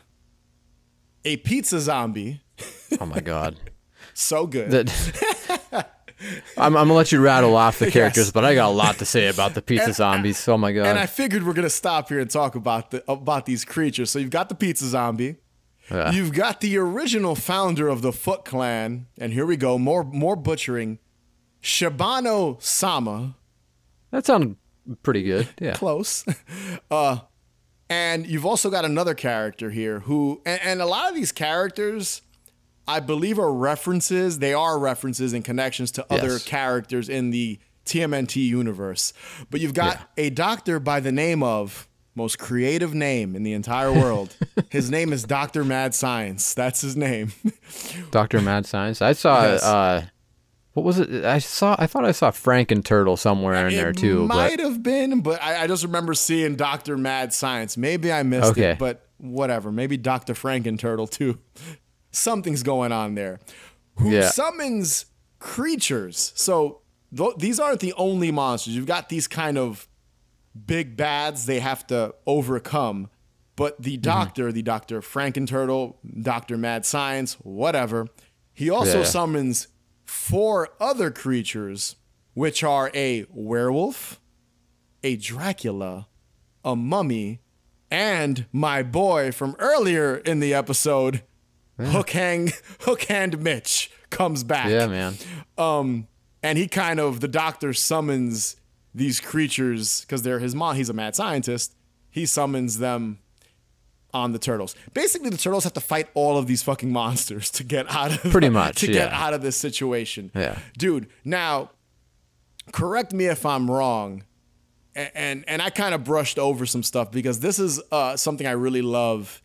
a pizza zombie. Oh my god. So good. That I'm, I'm gonna let you rattle off the characters, Yes. but I got a lot to say about the pizza zombies. Oh my god. And I figured we're gonna stop here and talk about the about these creatures. So you've got the pizza zombie, Yeah. you've got the original founder of the Foot Clan, and here we go, more more butchering, Shibano Sama, That sounded pretty good. Yeah. close, uh, and you've also got another character here who, and, and a lot of these characters, I believe, are references. They are references and connections to other Yes. characters in the T M N T universe. But you've got Yeah. a doctor by the name of, most creative name in the entire world. His name is Doctor Mad Science. That's his name. Doctor Mad Science. I saw Yes. uh what was it? I saw I thought I saw Franken Turtle somewhere in there It too. might But have been, but I, I just remember seeing Doctor Mad Science. Maybe I missed Okay. it, but whatever. Maybe Doctor Franken Turtle too. Something's going on there. Who Yeah. summons creatures. So th- these aren't the only monsters. You've got these kind of big bads they have to overcome. But the doctor, the Doctor Franken Turtle, Doctor Mad Science, whatever, he also Yeah. summons four other creatures, which are a werewolf, a Dracula, a mummy, and my boy from earlier in the episode, Hook Hang, Hook Hand Mitch comes back. yeah, man. Um, and he kind of, the doctor summons these creatures because they're his mom. He's a mad scientist. He summons them on the Turtles. Basically, the Turtles have to fight all of these fucking monsters to get out of Pretty much, to get yeah. out of this situation. Yeah. Dude, now correct me if I'm wrong. and and I kind of brushed over some stuff because this is uh, something I really love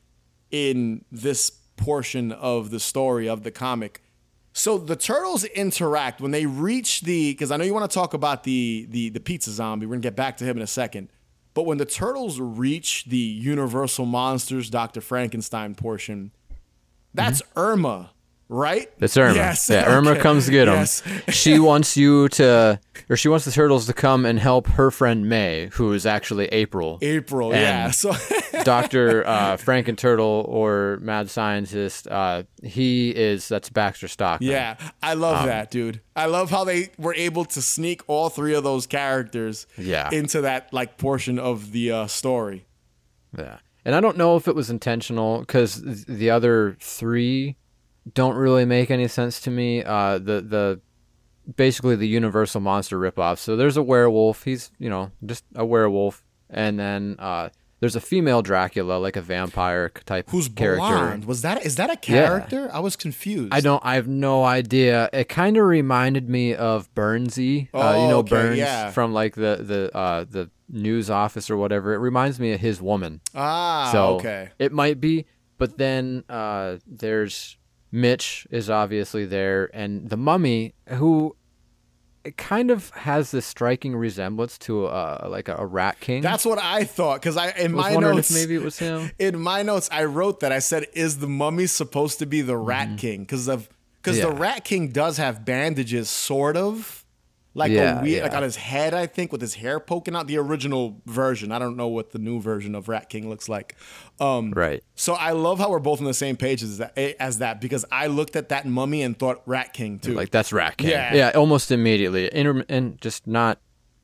in this portion of the story of the comic. So the turtles interact when they reach the, because I know you want to talk about the the the pizza zombie. We're gonna get back to him in a second. But when the turtles reach the Universal Monsters, Doctor Frankenstein portion, that's mm-hmm. Irma. Right? It's Irma. Yes. Yeah, Irma okay. comes to get them. Yes. She wants you to, or she wants the turtles to come and help her friend May, who is actually April. April, and yeah. So Doctor uh, Franken-Turtle or Mad Scientist, uh, he is, that's Baxter Stockman. Yeah, I love um, that, dude. I love how they were able to sneak all three of those characters yeah. into that like portion of the uh, story. Yeah. And I don't know if it was intentional because the other three don't really make any sense to me. Uh, the the basically the Universal monster ripoff. So there's a werewolf. He's you know just a werewolf, and then uh, there's a female Dracula, like a vampire type who's character. blonde. Was that is that a character? Yeah. I was confused. I don't. I have no idea. It kind of reminded me of Burnsy. Oh, uh, you know okay, Burns yeah. from like the the uh, the news office or whatever. It reminds me of his woman. Ah, so okay. It might be, but then uh, there's. Mitch is obviously there, and the mummy, who it kind of has this striking resemblance to a, like a, a rat king. That's what I thought, because I in I was my wondering notes if maybe it was him. In my notes, I wrote that I said, "Is the mummy supposed to be the Rat mm-hmm. King?" Because of because yeah. the Rat King does have bandages, sort of. Like yeah, a weird, yeah. like on his head, I think, with his hair poking out. The original version. I don't know what the new version of Rat King looks like. Um, right. So I love how we're both on the same page as that, as that because I looked at that mummy and thought Rat King too. Like that's Rat King. Yeah. Yeah. Almost immediately, and, and just not.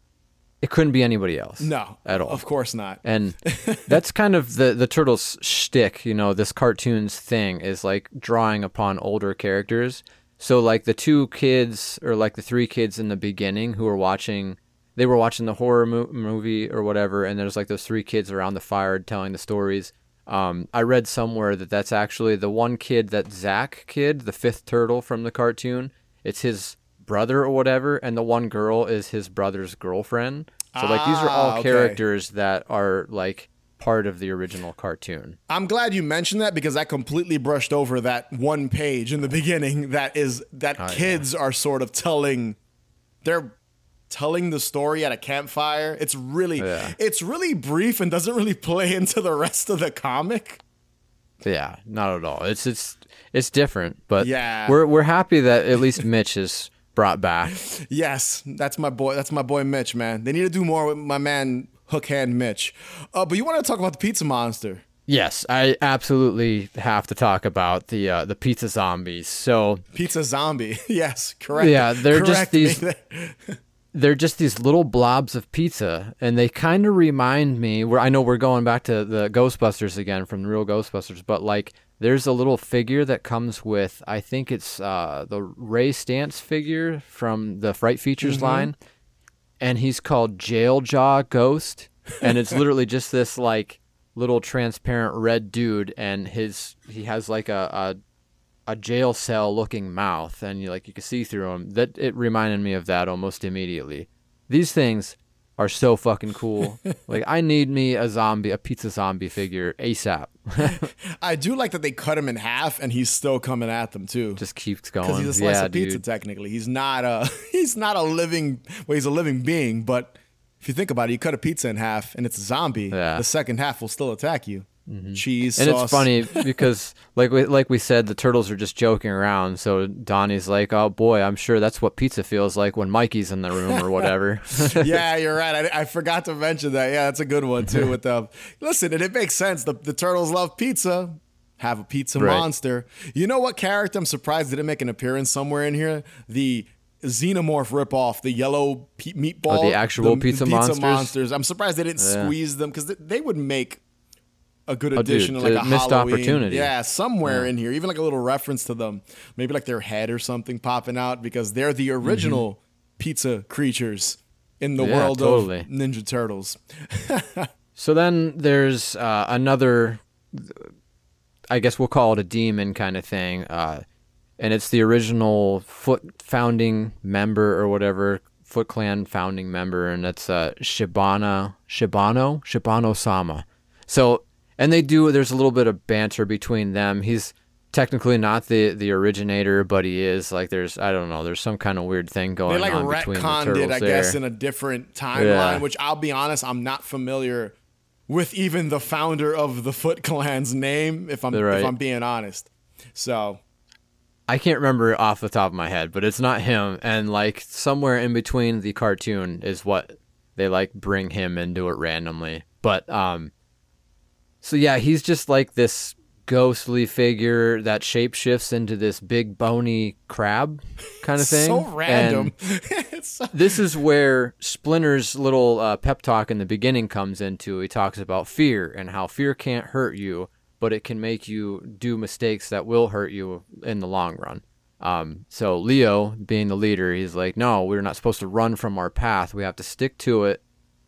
It couldn't be anybody else. No, at all. Of course not. And that's kind of the the turtles' shtick. You know, this cartoons thing is like drawing upon older characters. So like the two kids or like the three kids in the beginning who were watching, they were watching the horror mo- movie or whatever, and there's like those three kids around the fire telling the stories. Um, I read somewhere that that's actually the one kid, that Zach kid, the fifth turtle from the cartoon. It's his brother or whatever, and the one girl is his brother's girlfriend. So like these are all ah, okay. characters that are like part of the original cartoon. I'm glad you mentioned that because I completely brushed over that one page in the beginning that is that oh, kids yeah. are sort of telling they're telling the story at a campfire. It's really yeah. it's really brief and doesn't really play into the rest of the comic. Yeah, not at all. It's it's it's different, but yeah. we're we're happy that at least Mitch is brought back. Yes, that's my boy. That's my boy Mitch, man. They need to do more with my man Hook Hand Mitch. Uh, but you want to talk about the Pizza Monster? Yes, I absolutely have to talk about the uh, the pizza zombies. So Pizza Zombie. Yes, correct. Yeah, they're correct just these they're just these little blobs of pizza, and they kind of remind me where I know we're going back to the Ghostbusters again from the real Ghostbusters, but like there's a little figure that comes with, I think it's uh, the Ray Stantz figure from the Fright Features mm-hmm. line. And he's called Jail Jaw Ghost, and it's literally just this like little transparent red dude, and his he has like a a, a jail cell looking mouth, and you like you can see through him. That it reminded me of that almost immediately. These things are so fucking cool. Like I need me a zombie, a pizza zombie figure ASAP. I do like that they cut him in half, and he's still coming at them too. Just keeps going. Because he's a slice yeah, of pizza. dude. Technically, he's not a he's not a living. Well, he's a living being, but if you think about it, you cut a pizza in half, and it's a zombie. Yeah. The second half will still attack you. Mm-hmm. Cheese, and sauce. It's funny because, like we like we said, the turtles are just joking around. So Donnie's like, "Oh boy, I'm sure that's what pizza feels like when Mikey's in the room or whatever." Yeah, you're right. I, I forgot to mention that. Yeah, that's a good one too. With the listen, and it makes sense. The the turtles love pizza. Have a pizza right. monster. You know what character I'm surprised didn't make an appearance somewhere in here? The Xenomorph ripoff, the yellow pe- meatball, oh, the actual the, pizza, the pizza monsters? monsters. I'm surprised they didn't yeah. squeeze them because they, they would make a good oh, addition, dude, like a missed Halloween. opportunity. Yeah, somewhere yeah. in here, even like a little reference to them, maybe like their head or something popping out because they're the original mm-hmm. pizza creatures in the yeah, world totally. of Ninja Turtles. So then there's uh, another, I guess we'll call it a demon kind of thing, uh, and it's the original foot founding member or whatever, Foot Clan founding member, and that's uh, Shibana, Shibano, Shibano-sama. So, and they do, there's a little bit of banter between them. He's technically not the, the originator, but he is. Like, there's, I don't know, there's some kind of weird thing going they like on between the retconned turtles it, I there. guess, in a different timeline, Yeah. which I'll be honest, I'm not familiar with even the founder of the Foot Clan's name, if I'm Right. if I'm being honest. So I can't remember off the top of my head, but it's not him. And like somewhere in between the cartoon is what they like bring him into it randomly. But um, so yeah, he's just like this ghostly figure that shapeshifts into this big bony crab kind of thing. so random. And It's so- this is where Splinter's little uh, pep talk in the beginning comes into. He talks about fear and how fear can't hurt you, but it can make you do mistakes that will hurt you in the long run. Um, so Leo, being the leader, he's like, no, we're not supposed to run from our path. We have to stick to it.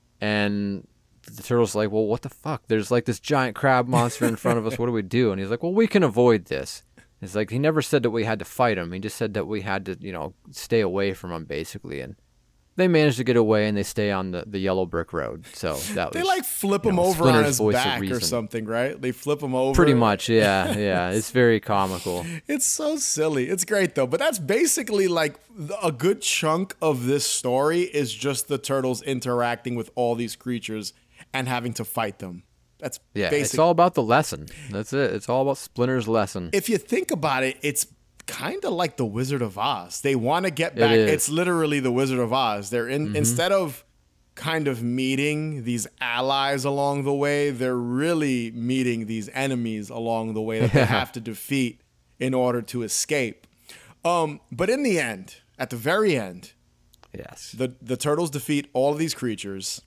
And the turtle's like, well, what the fuck? There's like this giant crab monster in front of us. What do we do? And he's like, well, we can avoid this. It's like, he never said that we had to fight him. He just said that we had to, you know, stay away from him, basically. And they manage to get away, and they stay on the, the yellow brick road. So that they was like flip you him know, over on Splinter's his voice of back or reason. something, right? They flip him over. Pretty much, yeah, yeah. It's very comical. It's so silly. It's great though. But that's basically like a good chunk of this story is just the turtles interacting with all these creatures and having to fight them. That's Yeah, basic. it's all about the lesson. That's it. It's all about Splinter's lesson. If you think about it, it's kind of like the Wizard of Oz. They want to get back. is. It's literally the Wizard of Oz. They're in Mm-hmm. instead of kind of meeting these allies along the way, they're really meeting these enemies along the way that they have to defeat in order to escape. Um, but in the end, at the very end, Yes. the the turtles defeat all of these creatures,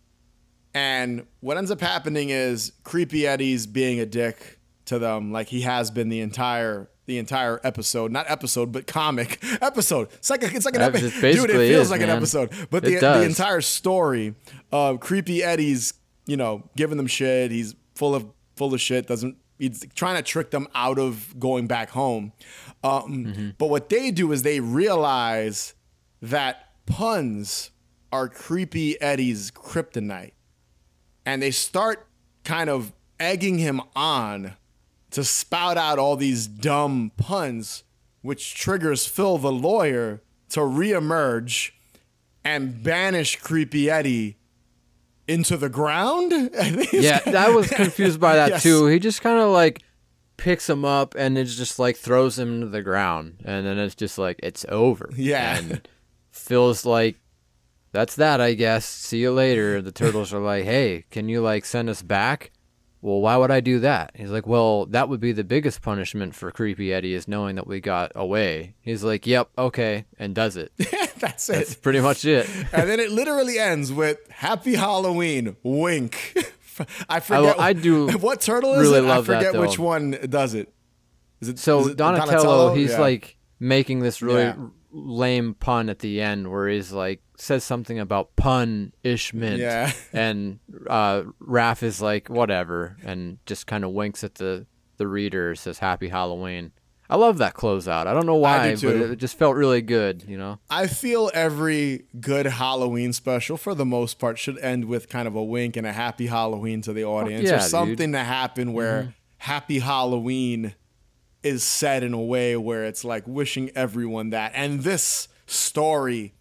and what ends up happening is Creepy Eddie's being a dick to them, like he has been the entire the entire episode, not episode, but comic episode. It's like a, it's like an That episode, just dude. It basically feels is, like an man. episode, but It the the does. entire story of Creepy Eddie's, you know, giving them shit. He's full of full of shit. Doesn't he's trying to trick them out of going back home. Um, Mm-hmm. But what they do is they realize that puns are Creepy Eddie's kryptonite. And they start kind of egging him on to spout out all these dumb puns, which triggers Phil the lawyer to reemerge and banish Creepy Eddie into the ground. I think it's- Yeah, I was confused by that Yes. too. He just kind of like picks him up and it's just like throws him into the ground, and then it's just like it's over. Yeah. And Phil's like, "That's that, I guess. See you later." The turtles are like, "Hey, can you like send us back?" Well, why would I do that? He's like, well, that would be the biggest punishment for Creepy Eddie is knowing that we got away. He's like, yep, okay, and does it. That's it. That's pretty much it. And then it literally ends with Happy Halloween, wink. I I, forget. I do what turtle is really it? love I that, forget which though. one does it. Is it So is it Donatello, he's Yeah. like making this really Yeah. lame pun at the end where he's like says something about punishment. Yeah. And uh, Raph is like whatever and just kind of winks at the the reader, says Happy Halloween. I love that closeout. I don't know why, do but too. it just felt really good, you know. I feel every good Halloween special, for the most part, should end with kind of a wink and a happy Halloween to the audience, yeah, or dude. something to happen where Mm-hmm. Happy Halloween is said in a way where it's like wishing everyone that. And this story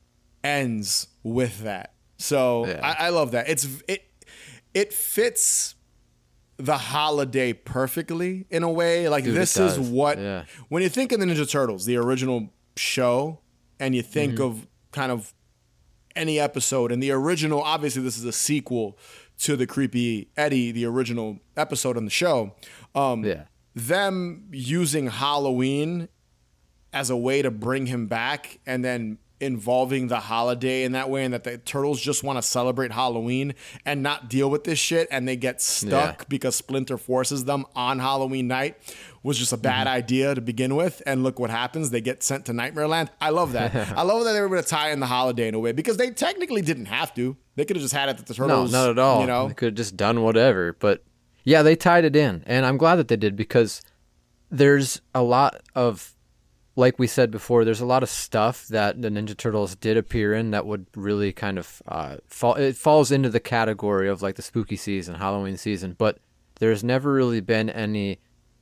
ends with that. So Yeah. I, I love that. It's it it fits the holiday perfectly in a way. Like Dude, it this is does. what Yeah. when you think of the Ninja Turtles, the original show, and you think Mm-hmm. of kind of any episode, and the original, obviously this is a sequel to the Creepy Eddie, the original episode on the show. Um, Yeah. them using Halloween as a way to bring him back, and then involving the holiday in that way, and that the turtles just want to celebrate Halloween and not deal with this shit, and they get stuck Yeah. because Splinter forces them on Halloween night, was just a bad Mm-hmm. idea to begin with. And look what happens. They get sent to Nightmare Land. I love that. I love that they were able to tie in the holiday in a way, because they technically didn't have to. They could have just had it that the No, turtles, not at all. you know, They could have just done whatever. But yeah, they tied it in. And I'm glad that they did, because there's a lot of like we said before, there's a lot of stuff that the Ninja Turtles did appear in that would really kind of uh, fall. It falls into the category of like the spooky season, Halloween season, but there's never really been any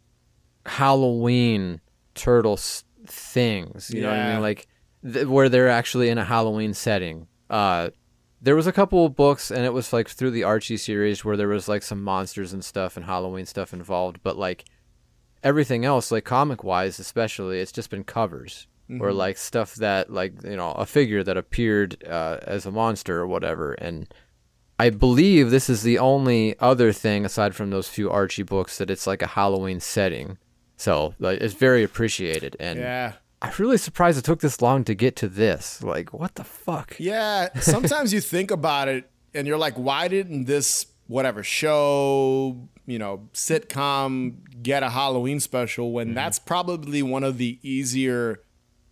Halloween Turtles things. You know what I Yeah. mean? Like th- where they're actually in a Halloween setting. Uh, there was a couple of books, and it was like through the Archie series where there was like some monsters and stuff and Halloween stuff involved, but like everything else, like comic wise especially, it's just been covers mm-hmm. or like stuff that like, you know, a figure that appeared uh, as a monster or whatever. And I believe this is the only other thing aside from those few Archie books that it's like a Halloween setting. So like it's very appreciated. And Yeah. I'm really surprised it took this long to get to this. Like, what the fuck? Yeah. Sometimes you think about it and you're like, why didn't this whatever show, you know, sitcom get a Halloween special when mm-hmm. that's probably one of the easier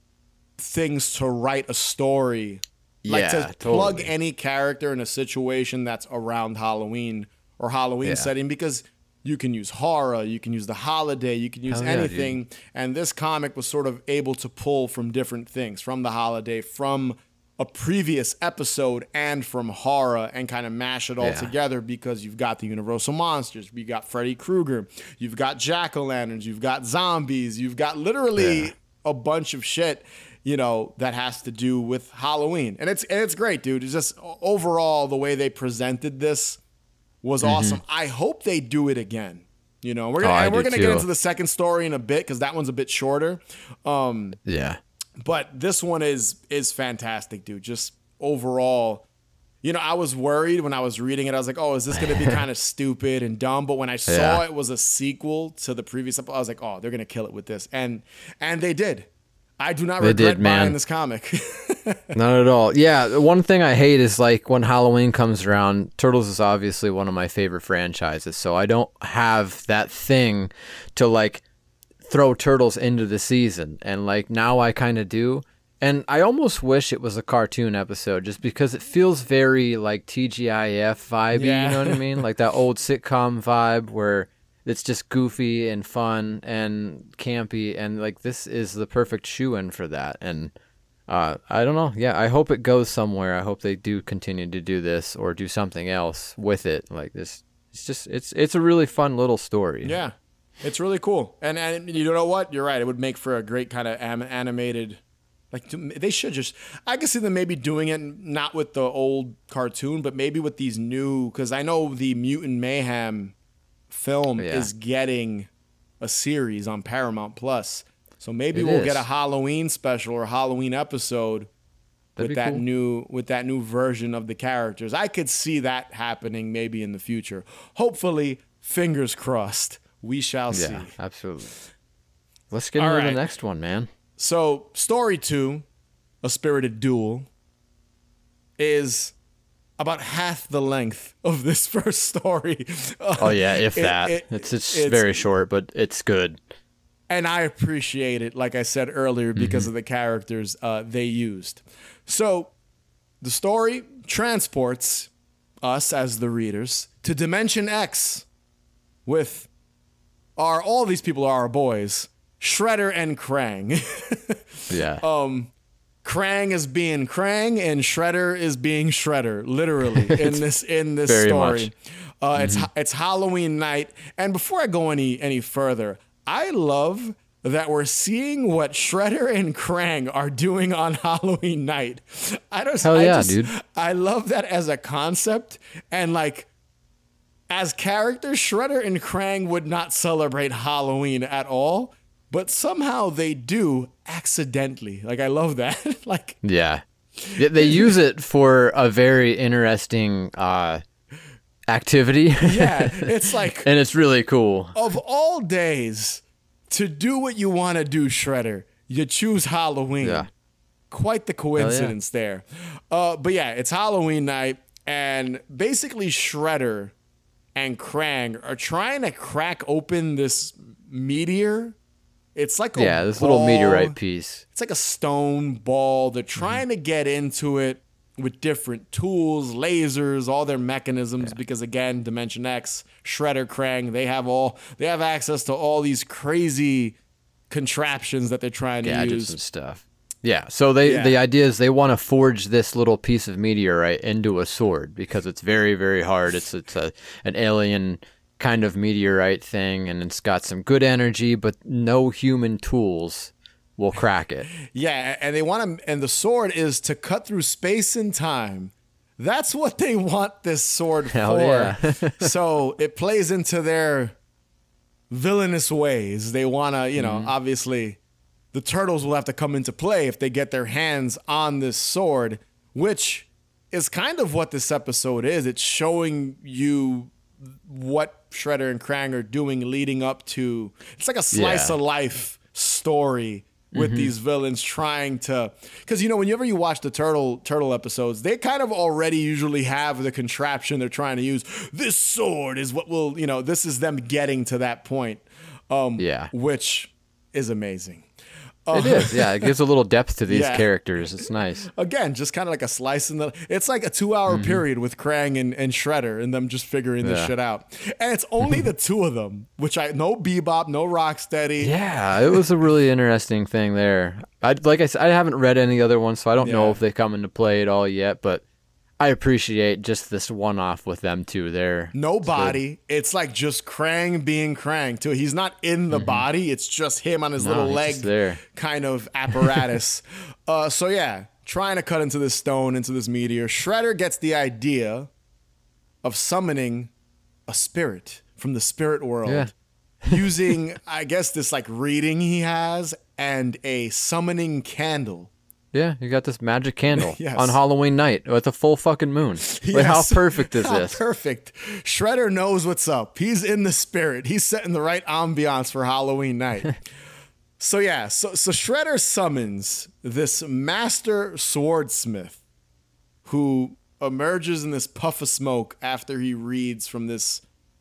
things to write a story. Like yeah, to totally. plug any character in a situation that's around Halloween or Halloween yeah. setting, because you can use horror, you can use the holiday, you can use Hell yeah, anything. dude. And this comic was sort of able to pull from different things, from the holiday, from a previous episode, and from horror, and kind of mash it all Yeah. together, because you've got the Universal monsters, you got Freddy Krueger, you've got jack-o'-lanterns, you've got zombies, you've got literally Yeah. a bunch of shit, you know, that has to do with Halloween. And it's and it's great, dude. It's just overall the way they presented this was Mm-hmm. awesome. I hope they do it again. You know, we're gonna Oh, I and we're do gonna get too. into the second story in a bit because that one's a bit shorter. Um, Yeah. but this one is is fantastic, dude. Just overall, you know, I was worried when I was reading it. I was like, oh, is this gonna be kind of stupid and dumb? But when I saw Yeah. it was a sequel to the previous episode, I was like, oh, they're gonna kill it with this, and and they did. I do not They regret did, buying man. this comic. Not at all. Yeah, the one thing I hate is like when Halloween comes around, Turtles is obviously one of my favorite franchises, so I don't have that thing to like throw Turtles into the season, and like now I kind of do. And I almost wish it was a cartoon episode just because it feels very like T G I F vibey, Yeah. you know what I mean? Like that old sitcom vibe where it's just goofy and fun and campy, and like this is the perfect shoe-in for that. And uh, I don't know. Yeah, I hope it goes somewhere. I hope they do continue to do this or do something else with it. Like this, it's just it's it's a really fun little story. Yeah, it's really cool. And and you know what? You're right. It would make for a great kind of am- animated. Like they should just. I can see them maybe doing it not with the old cartoon, but maybe with these new. Because I know the Mutant Mayhem film Yeah. is getting a series on Paramount Plus. So maybe It we'll is. get a Halloween special or a Halloween episode That'd with be that cool. new with that new version of the characters. I could see that happening maybe in the future. Hopefully, fingers crossed. We shall see. Yeah, absolutely. Let's get All into right. the next one, man. So, story two, A Spirited Duel, is about half the length of this first story. Oh yeah, if It- that. it- it's, it's it's- very short, but it's good. And I appreciate it, like I said earlier, because of the characters uh, they used. So, the story transports us as the readers to Dimension X with our, all these people are our boys, Shredder and Krang. Yeah. um, Krang is being Krang and Shredder is being Shredder, literally in this in this very story. much. Uh, It's it's Halloween night, and before I go any any further, I love that we're seeing what Shredder and Krang are doing on Halloween night. I don't. Hell I yeah, just- dude. I love that as a concept, and like as characters, Shredder and Krang would not celebrate Halloween at all, but somehow they do accidentally. Like, I love that. Like, Yeah. Yeah, they use it for a very interesting uh, activity. yeah, it's like, And it's really cool. of all days to do what you want to do, Shredder, you choose Halloween. Yeah. Quite the coincidence there. Uh, but yeah, it's Halloween night, and basically Shredder and Krang are trying to crack open this meteor. It's like a Yeah, this little ball. meteorite piece. It's like a stone ball. They're trying to get into it with different tools, lasers, all their mechanisms, because again, Dimension X, Shredder, Krang, they have all they have access to all these crazy contraptions that they're trying to gadgets use and stuff. Yeah. So they Yeah. the idea is they want to forge this little piece of meteorite into a sword because it's very very hard. It's it's a an alien kind of meteorite thing, and it's got some good energy, but no human tools will crack it. Yeah, and they want to, and the sword is to cut through space and time. That's what they want this sword Hell for. yeah. So it plays into their villainous ways. They want to, you know, Mm-hmm. obviously the turtles will have to come into play if they get their hands on this sword, which is kind of what this episode is. It's showing you what Shredder and Krang are doing leading up to. It's like a slice Yeah. of life story with Mm-hmm. these villains trying to, because you know whenever you watch the turtle turtle episodes, they kind of already usually have the contraption they're trying to use. This sword is what will, you know, this is them getting to that point, um, Yeah. which is amazing. It is. Yeah, it gives a little depth to these Yeah. characters. It's nice. Again, just kind of like a slice in the. It's like a two-hour Mm-hmm. period with Krang and, and Shredder, and them just figuring this Yeah. shit out. And it's only the two of them, which I no Bebop, no Rocksteady. Yeah, it was a really interesting thing there. I like I said, I haven't read any other ones, so I don't know Yeah. if they come into play at all yet. But I appreciate just this one-off with them two. There, No body. It's like just Krang being Krang too. He's not in the body. It's just him on his Mm-hmm. No, little he's leg just there. kind of apparatus. uh, so yeah, trying to cut into this stone, into this meteor. Shredder gets the idea of summoning a spirit from the spirit world Yeah. using, I guess, this like reading he has and a summoning candle. Yeah, you got this magic candle Yes. on Halloween night with a full fucking moon. Like, how Yes. perfect is How this? Perfect. Shredder knows what's up. He's in the spirit. He's setting the right ambiance for Halloween night. so yeah, so so Shredder summons this master swordsmith who emerges in this puff of smoke after he reads from this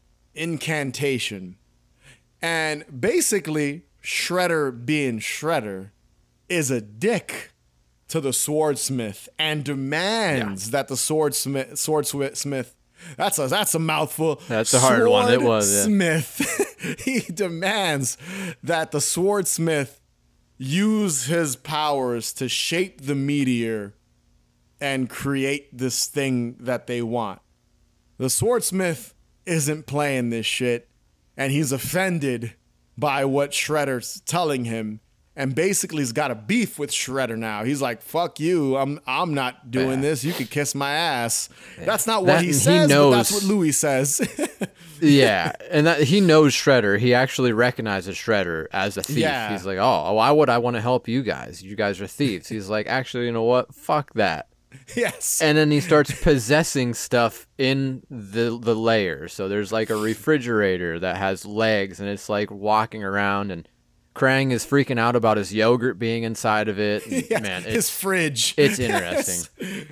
incantation. And basically, Shredder being Shredder is a dick to the swordsmith and demands that the swordsmith swordsmith that's a that's a mouthful. That's a hard one. It was, yeah. Smith. He demands that the swordsmith use his powers to shape the meteor and create this thing that they want. The swordsmith isn't playing this shit, and he's offended by what Shredder's telling him. And basically, he's got a beef with Shredder now. He's like, "Fuck you! I'm I'm not doing Yeah. this. You can kiss my ass." That's not what That- he and he says, but that's knows- what Louis says. Yeah, and that, he knows Shredder. He actually recognizes Shredder as a thief. Yeah. He's like, oh, why would I want to help you guys? You guys are thieves. He's like, actually, you know what? Fuck that. Yes. And then he starts possessing stuff in the the layer. So there's like a refrigerator that has legs, and it's like walking around, and Krang is freaking out about his yogurt being inside of it. And, Yes, man, his it's fridge. it's interesting.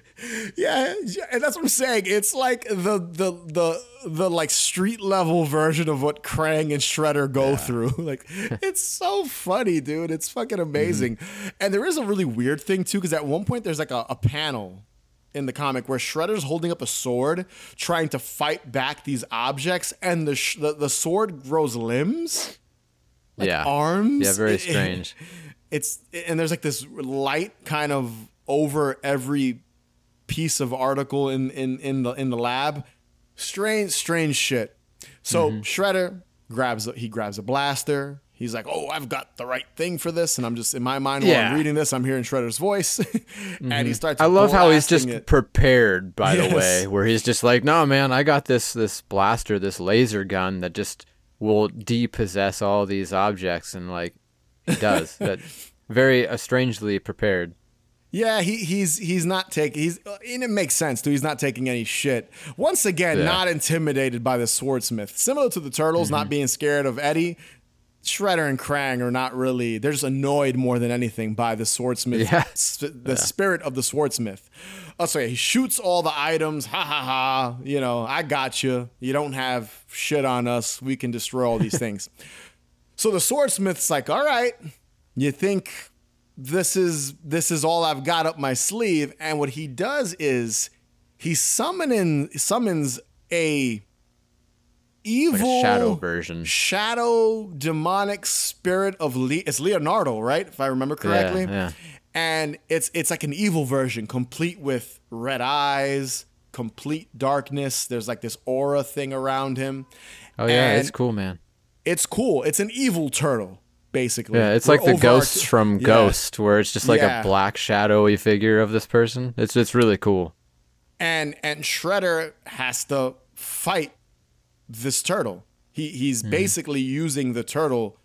Yeah, yeah, and that's what I'm saying. It's like the the the the like street level version of what Krang and Shredder go through. Like, it's so funny, dude. It's fucking amazing. Mm-hmm. And there is a really weird thing too, because at one point there's like a, a panel in the comic where Shredder's holding up a sword, trying to fight back these objects, and the sh- the, the sword grows limbs, like yeah, arms. yeah, very It- strange. It's and there's like this light kind of over every piece of article in in in the in the lab. Strange, strange shit. So Mm-hmm. Shredder grabs a, he grabs a blaster. He's like, "Oh, I've got the right thing for this." And I'm just in my mind while Yeah. I'm reading this, I'm hearing Shredder's voice, and he starts. I love how he's just blasting it. prepared, by Yes. the way, where he's just like, no, man, I got this this blaster, this laser gun that just will depossess all these objects, and like he does that. Very uh, strangely prepared. Yeah, he he's he's not taking he's and it makes sense too. He's not taking any shit. Once again, Yeah. not intimidated by the swordsmith. Similar to the turtles not being scared of Eddie, Shredder and Krang are not really. They're just annoyed more than anything by the swordsmith, Yeah. sp- the spirit of the swordsmith. Oh, so yeah, he shoots all the items. Ha ha ha! You know, I got you. You don't have shit on us. We can destroy all these things. So the swordsmith's like, all right, you think this is this is all I've got up my sleeve? And what he does is he summoning summons a evil like a shadow version. shadow demonic spirit of Le- it's Leonardo, right? If I remember correctly. Yeah, yeah. And it's it's like an evil version, complete with red eyes, complete darkness. There's like this aura thing around him. Oh yeah, And it's cool, man. It's cool. It's an evil turtle, basically. Yeah, it's We're like the over ghosts our- from Yeah. Ghost, where it's just like Yeah. a black shadowy figure of this person. It's it's really cool. And and Shredder has to fight this turtle. He he's Mm-hmm. basically using the turtle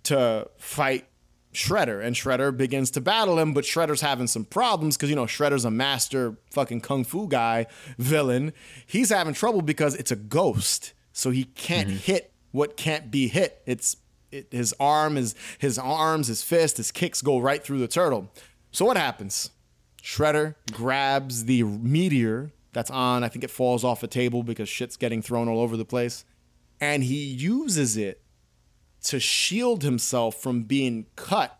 to fight Shredder, and Shredder begins to battle him, but Shredder's having some problems because, you know, Shredder's a master fucking kung fu guy villain. He's having trouble because it's a ghost, so he can't Mm-hmm. hit what can't be hit. It's it, his arm, his his arms, his fist, his kicks go right through the turtle. So what happens? Shredder grabs the meteor that's on. I think it falls off a table because shit's getting thrown all over the place, and he uses it to shield himself from being cut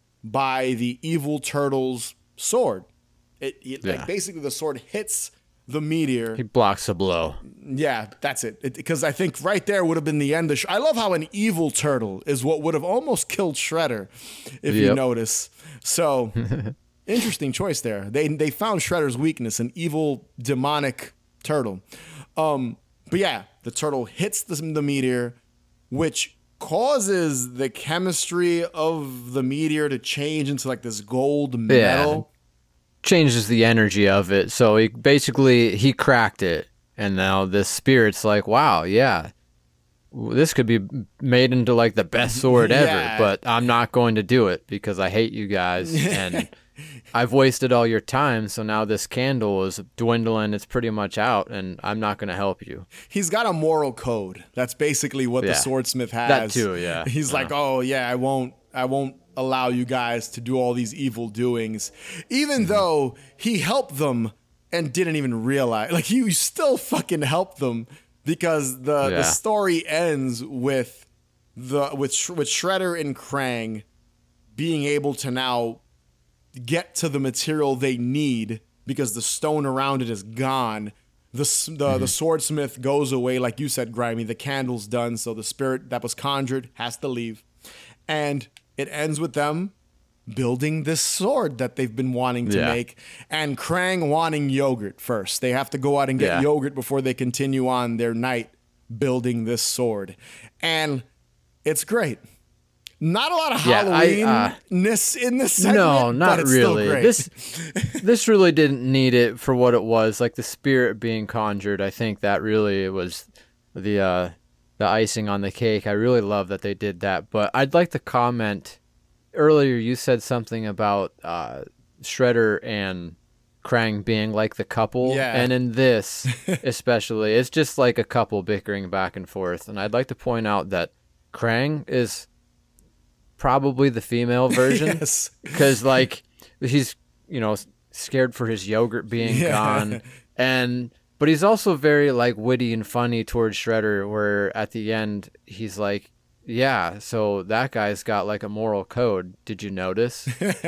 by the evil turtle's sword. It, it Yeah. like basically the sword hits the meteor. He blocks a blow. Yeah, that's it. Because I think right there would have been the end of. Sh- I love how an evil turtle is what would have almost killed Shredder, if you Yep. notice. So interesting choice there. They they found Shredder's weakness, an evil demonic turtle. Um, but yeah, the turtle hits the, the meteor, which causes the chemistry of the meteor to change into like this gold metal. Changes the energy of it. So he basically he cracked it, and now this spirit's like, wow, yeah, this could be made into like the best sword ever. Yeah. But I'm not going to do it because I hate you guys, and I've wasted all your time. So now this candle is dwindling. It's pretty much out, and I'm not going to help you. He's got a moral code. That's basically what the Yeah. swordsmith has. That too, yeah. He's like, oh yeah, I won't, I won't allow you guys to do all these evil doings, even Mm-hmm. though he helped them and didn't even realize. Like he still fucking helped them because the Yeah. the story ends with the with Sh- with Shredder and Krang being able to now get to the material they need because the stone around it is gone. The s- the, the swordsmith goes away, like you said, Grimy. The candle's done, so the spirit that was conjured has to leave. And it ends with them building this sword that they've been wanting to Yeah. make, and Krang wanting yogurt first. They have to go out and get Yeah. yogurt before they continue on their night building this sword. And it's great. Not a lot of Yeah, I, uh, Halloween-ness in this segment, No, not but it's still really. great. This this really didn't need it for what it was. Like the spirit being conjured, I think that really was the uh, the icing on the cake. I really love that they did that. But I'd like to comment. Earlier, you said something about uh, Shredder and Krang being like the couple, Yeah. and in this especially, it's just like a couple bickering back and forth. And I'd like to point out that Krang is probably the female version. Yes. Because like he's you know scared for his yogurt being Yeah. gone, and but he's also very like witty and funny towards Shredder, where at the end he's like, yeah, so that guy's got like a moral code, did you notice?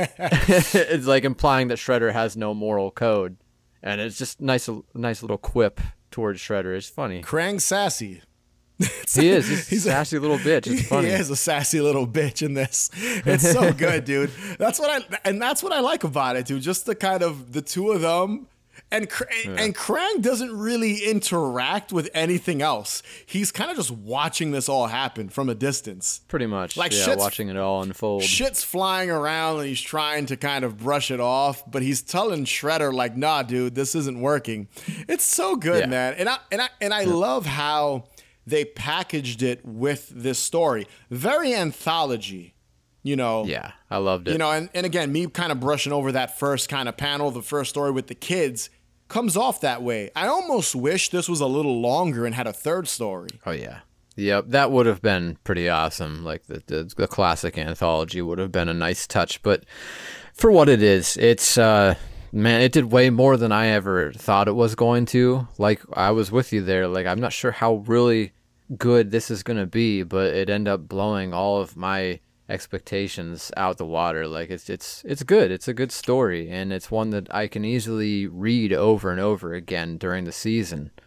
It's like implying that Shredder has no moral code, and it's just nice nice little quip towards Shredder. It's funny. Krang's sassy. He is. He's, He's a a- sassy little bitch. It's funny. He is a sassy little bitch in this. It's so good, dude. That's what I and that's what I like about it, dude. Just the kind of the two of them. And Kr- and Krang doesn't really interact with anything else. He's kind of just watching this all happen from a distance. Pretty much. Like, yeah, shit's- watching it all unfold. Shit's flying around and he's trying to kind of brush it off, but he's telling Shredder like, "Nah, dude, this isn't working." It's so good, Yeah. man. And I and I and I love how they packaged it with this story. Very anthology, you know. Yeah, I loved it. You know, and, and again, me kind of brushing over that first kind of panel, the first story with the kids, comes off that way. I almost wish this was a little longer and had a third story. Oh yeah, yep. That would have been pretty awesome. Like the, the the classic anthology would have been a nice touch. But for what it is, it's uh man, it did way more than I ever thought it was going to. Like I was with you there. Like I'm not sure how really good this is gonna be, but it ended up blowing all of my expectations out the water. Like it's it's it's good. It's a good story, and it's one that I can easily read over and over again during the season.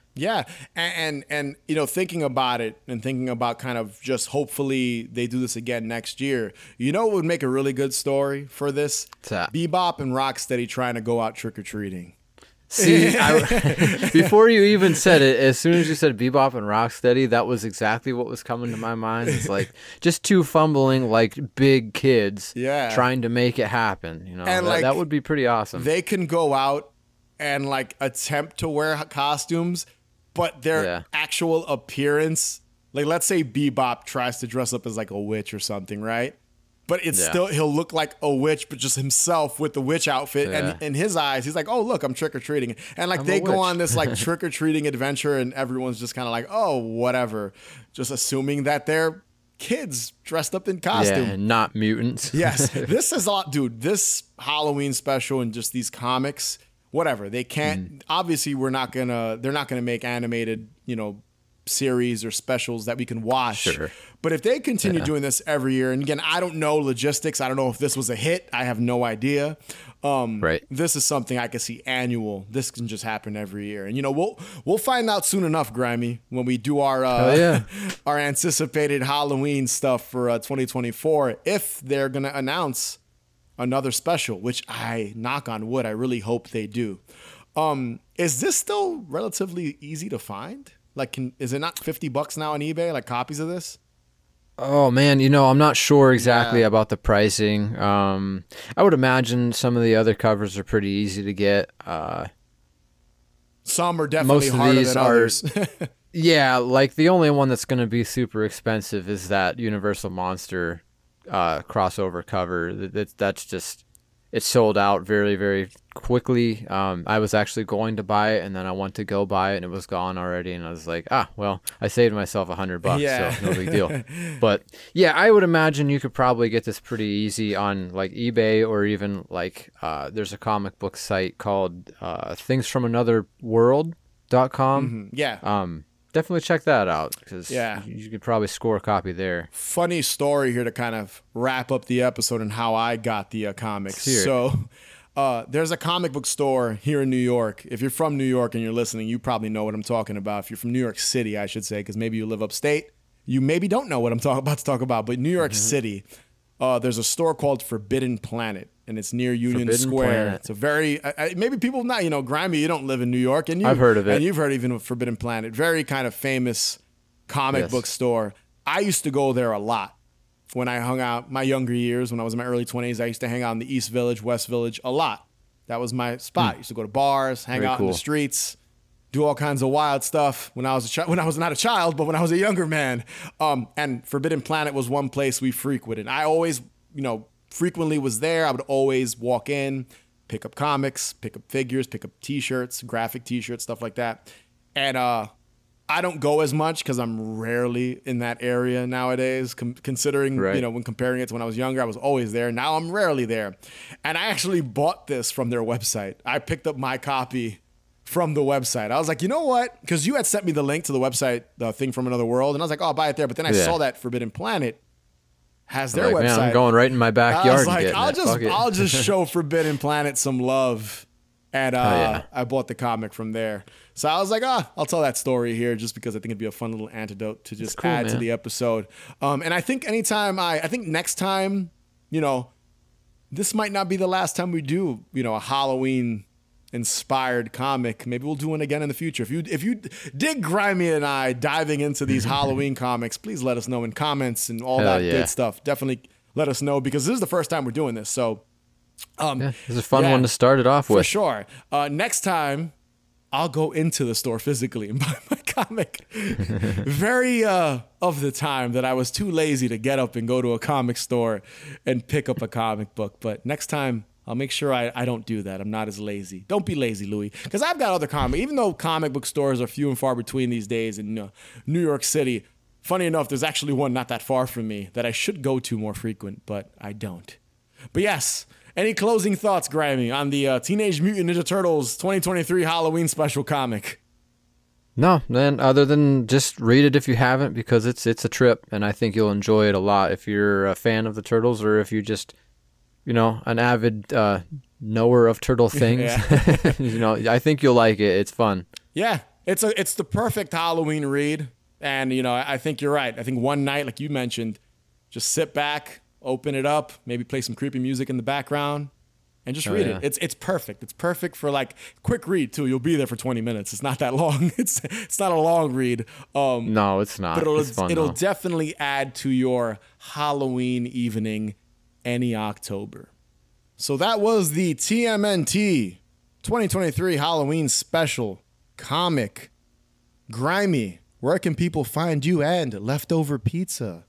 Yeah, and, and and you know, thinking about it and thinking about kind of just hopefully they do this again next year. You know, what would make a really good story for this? What's that? Bebop and Rocksteady trying to go out trick or treating. See, I, before you even said it, as soon as you said Bebop and Rocksteady, that was exactly what was coming to my mind. It's like just two fumbling like big kids, Yeah. trying to make it happen. You know, And, that, like, that would be pretty awesome. They can go out and like attempt to wear costumes, but their Yeah. actual appearance, like let's say Bebop tries to dress up as like a witch or something, right? But it's Yeah. still, he'll look like a witch, but just himself with the witch outfit. Yeah. And in his eyes, he's like, oh, look, I'm trick or treating. And like I'm they a go witch. on this like trick or treating adventure, and everyone's just kind of like, oh, whatever. Just assuming that they're kids dressed up in yeah, costume. and not mutants. Yes, this is a lot, dude. This Halloween special and just these comics, whatever. They can't. Mm. Obviously, we're not gonna. They're not gonna make animated, you know, series or specials that we can watch. Sure. But if they continue doing this every year, and again, I don't know logistics. I don't know if this was a hit. I have no idea. Um, Right. This is something I can see annual. This can just happen every year, and you know, we'll we'll find out soon enough, Grammy, when we do our uh, Hell yeah. our anticipated Halloween stuff for uh, twenty twenty-four. If they're gonna announce another special, which I knock on wood, I really hope they do. Um, is this still relatively easy to find? Like, can, is it not fifty bucks now on eBay? Like copies of this? Oh man, you know, I'm not sure exactly Yeah. about the pricing. Um, I would imagine some of the other covers are pretty easy to get. Uh, Some are definitely Most of harder these than are- others. yeah, like the only one that's going to be super expensive is that Universal Monster uh, crossover cover. That, that- that's just it sold out very very quickly. Um, I was actually going to buy it, and then I went to go buy it, and it was gone already. And I was like, ah, well, I saved myself a hundred bucks, Yeah. so no big deal. But yeah, I would imagine you could probably get this pretty easy on like eBay, or even like uh, there's a comic book site called uh, things from another world dot com. Yeah. Um, definitely check that out because Yeah. you, you could probably score a copy there. Funny story here to kind of wrap up the episode and how I got the uh, comics. Let's hear it. So, uh, there's a comic book store here in New York. If you're from New York and you're listening, you probably know what I'm talking about. If you're from New York City, I should say, because maybe you live upstate, you maybe don't know what I'm talk- about to talk about. But New York City, uh, there's a store called Forbidden Planet, and it's near Union Forbidden Square. Planet. It's a very I, I, maybe people not you know Grimy. You don't live in New York, and you, I've heard of it. and you've heard even of Forbidden Planet. Very kind of famous comic Yes. book store. I used to go there a lot when I hung out my younger years. When I was in my early twenties, I used to hang out in the East Village, West Village a lot. That was my spot. I used to go to bars, hang Hmm. Very out in the cool. streets, do all kinds of wild stuff when I was a chi- when I was not a child, but when I was a younger man. Um, and Forbidden Planet was one place we frequented. I always, you know, frequently was there. I would always walk in, pick up comics, pick up figures, pick up T-shirts, graphic T-shirts, stuff like that. And uh, I don't go as much because I'm rarely in that area nowadays. Com- considering, Right. you know, when comparing it to when I was younger, I was always there. Now I'm rarely there. And I actually bought this from their website. I picked up my copy from the website. I was like, you know what? Because you had sent me the link to the website, the thing from another world, and I was like, oh, I'll buy it there. But then I Yeah. saw that Forbidden Planet has their Like, website. man, I'm going right in my I backyard. was and like, getting I'll it. just Fuck it. I'll just show Forbidden Planet some love. And uh, yeah. I bought the comic from there. So I was like, ah, I'll tell that story here just because I think it'd be a fun little antidote to just cool, add to man. the episode. Um, and I think anytime I, I think next time, you know, this might not be the last time we do, you know, a Halloween inspired comic. Maybe we'll do one again in the future. If you if you dig Grimy and I diving into these Halloween comics, please let us know in comments and all Hell that yeah. good stuff. Definitely let us know because this is the first time we're doing this. So um Yeah, it's a fun yeah, one to start it off for with. sure. Uh, next time, I'll go into the store physically and buy my comic. Very uh, of the time that I was too lazy to get up and go to a comic store and pick up a comic book. But next time, I'll make sure I, I don't do that. I'm not as lazy. Don't be lazy, Louis. Because I've got other comic. Even though comic book stores are few and far between these days in uh, New York City, funny enough, there's actually one not that far from me that I should go to more frequent, but I don't. But yes, any closing thoughts, Grimy, on the uh, Teenage Mutant Ninja Turtles twenty twenty-three Halloween special comic? No, man, other than just read it if you haven't, because it's it's a trip, and I think you'll enjoy it a lot if you're a fan of the Turtles, or if you just, you know, an avid uh, knower of turtle things. Yeah. You know, I think you'll like it. It's fun. Yeah, it's a it's the perfect Halloween read. And, you know, I think you're right. I think one night, like you mentioned, just sit back, open it up, maybe play some creepy music in the background, and just Oh, read yeah. it. It's it's perfect. It's perfect for like quick read too. You'll be there for twenty minutes. It's not that long. It's it's not a long read. Um, No, it's not. but it'll It's fun, it'll though. definitely add to your Halloween evening any October. So that was the T M N T twenty twenty-three Halloween special comic. Grimy, where can people find you and Leftover Pizza?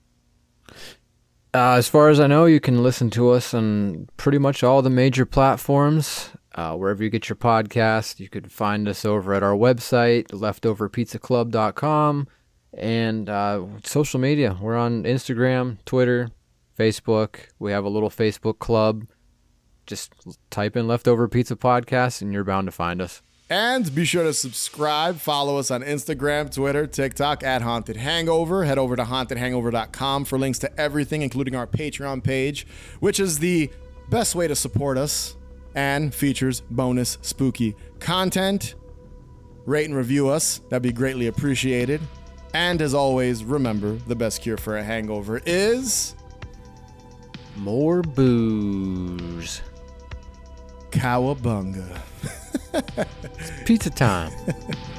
Uh, as far as I know, you can listen to us on pretty much all the major platforms. Uh, wherever you get your podcast, you could find us over at our website, leftover pizza club dot com, and uh, social media. We're on Instagram, Twitter, Facebook. We have a little Facebook club. Just type in Leftover Pizza Podcast, and you're bound to find us. And be sure to subscribe. Follow us on Instagram, Twitter, TikTok at Haunted Hangover. Head over to haunted hangover dot com for links to everything, including our Patreon page, which is the best way to support us and features bonus spooky content. Rate and review us. That'd be greatly appreciated. And as always, remember, the best cure for a hangover is More booze. cowabunga. Pizza time.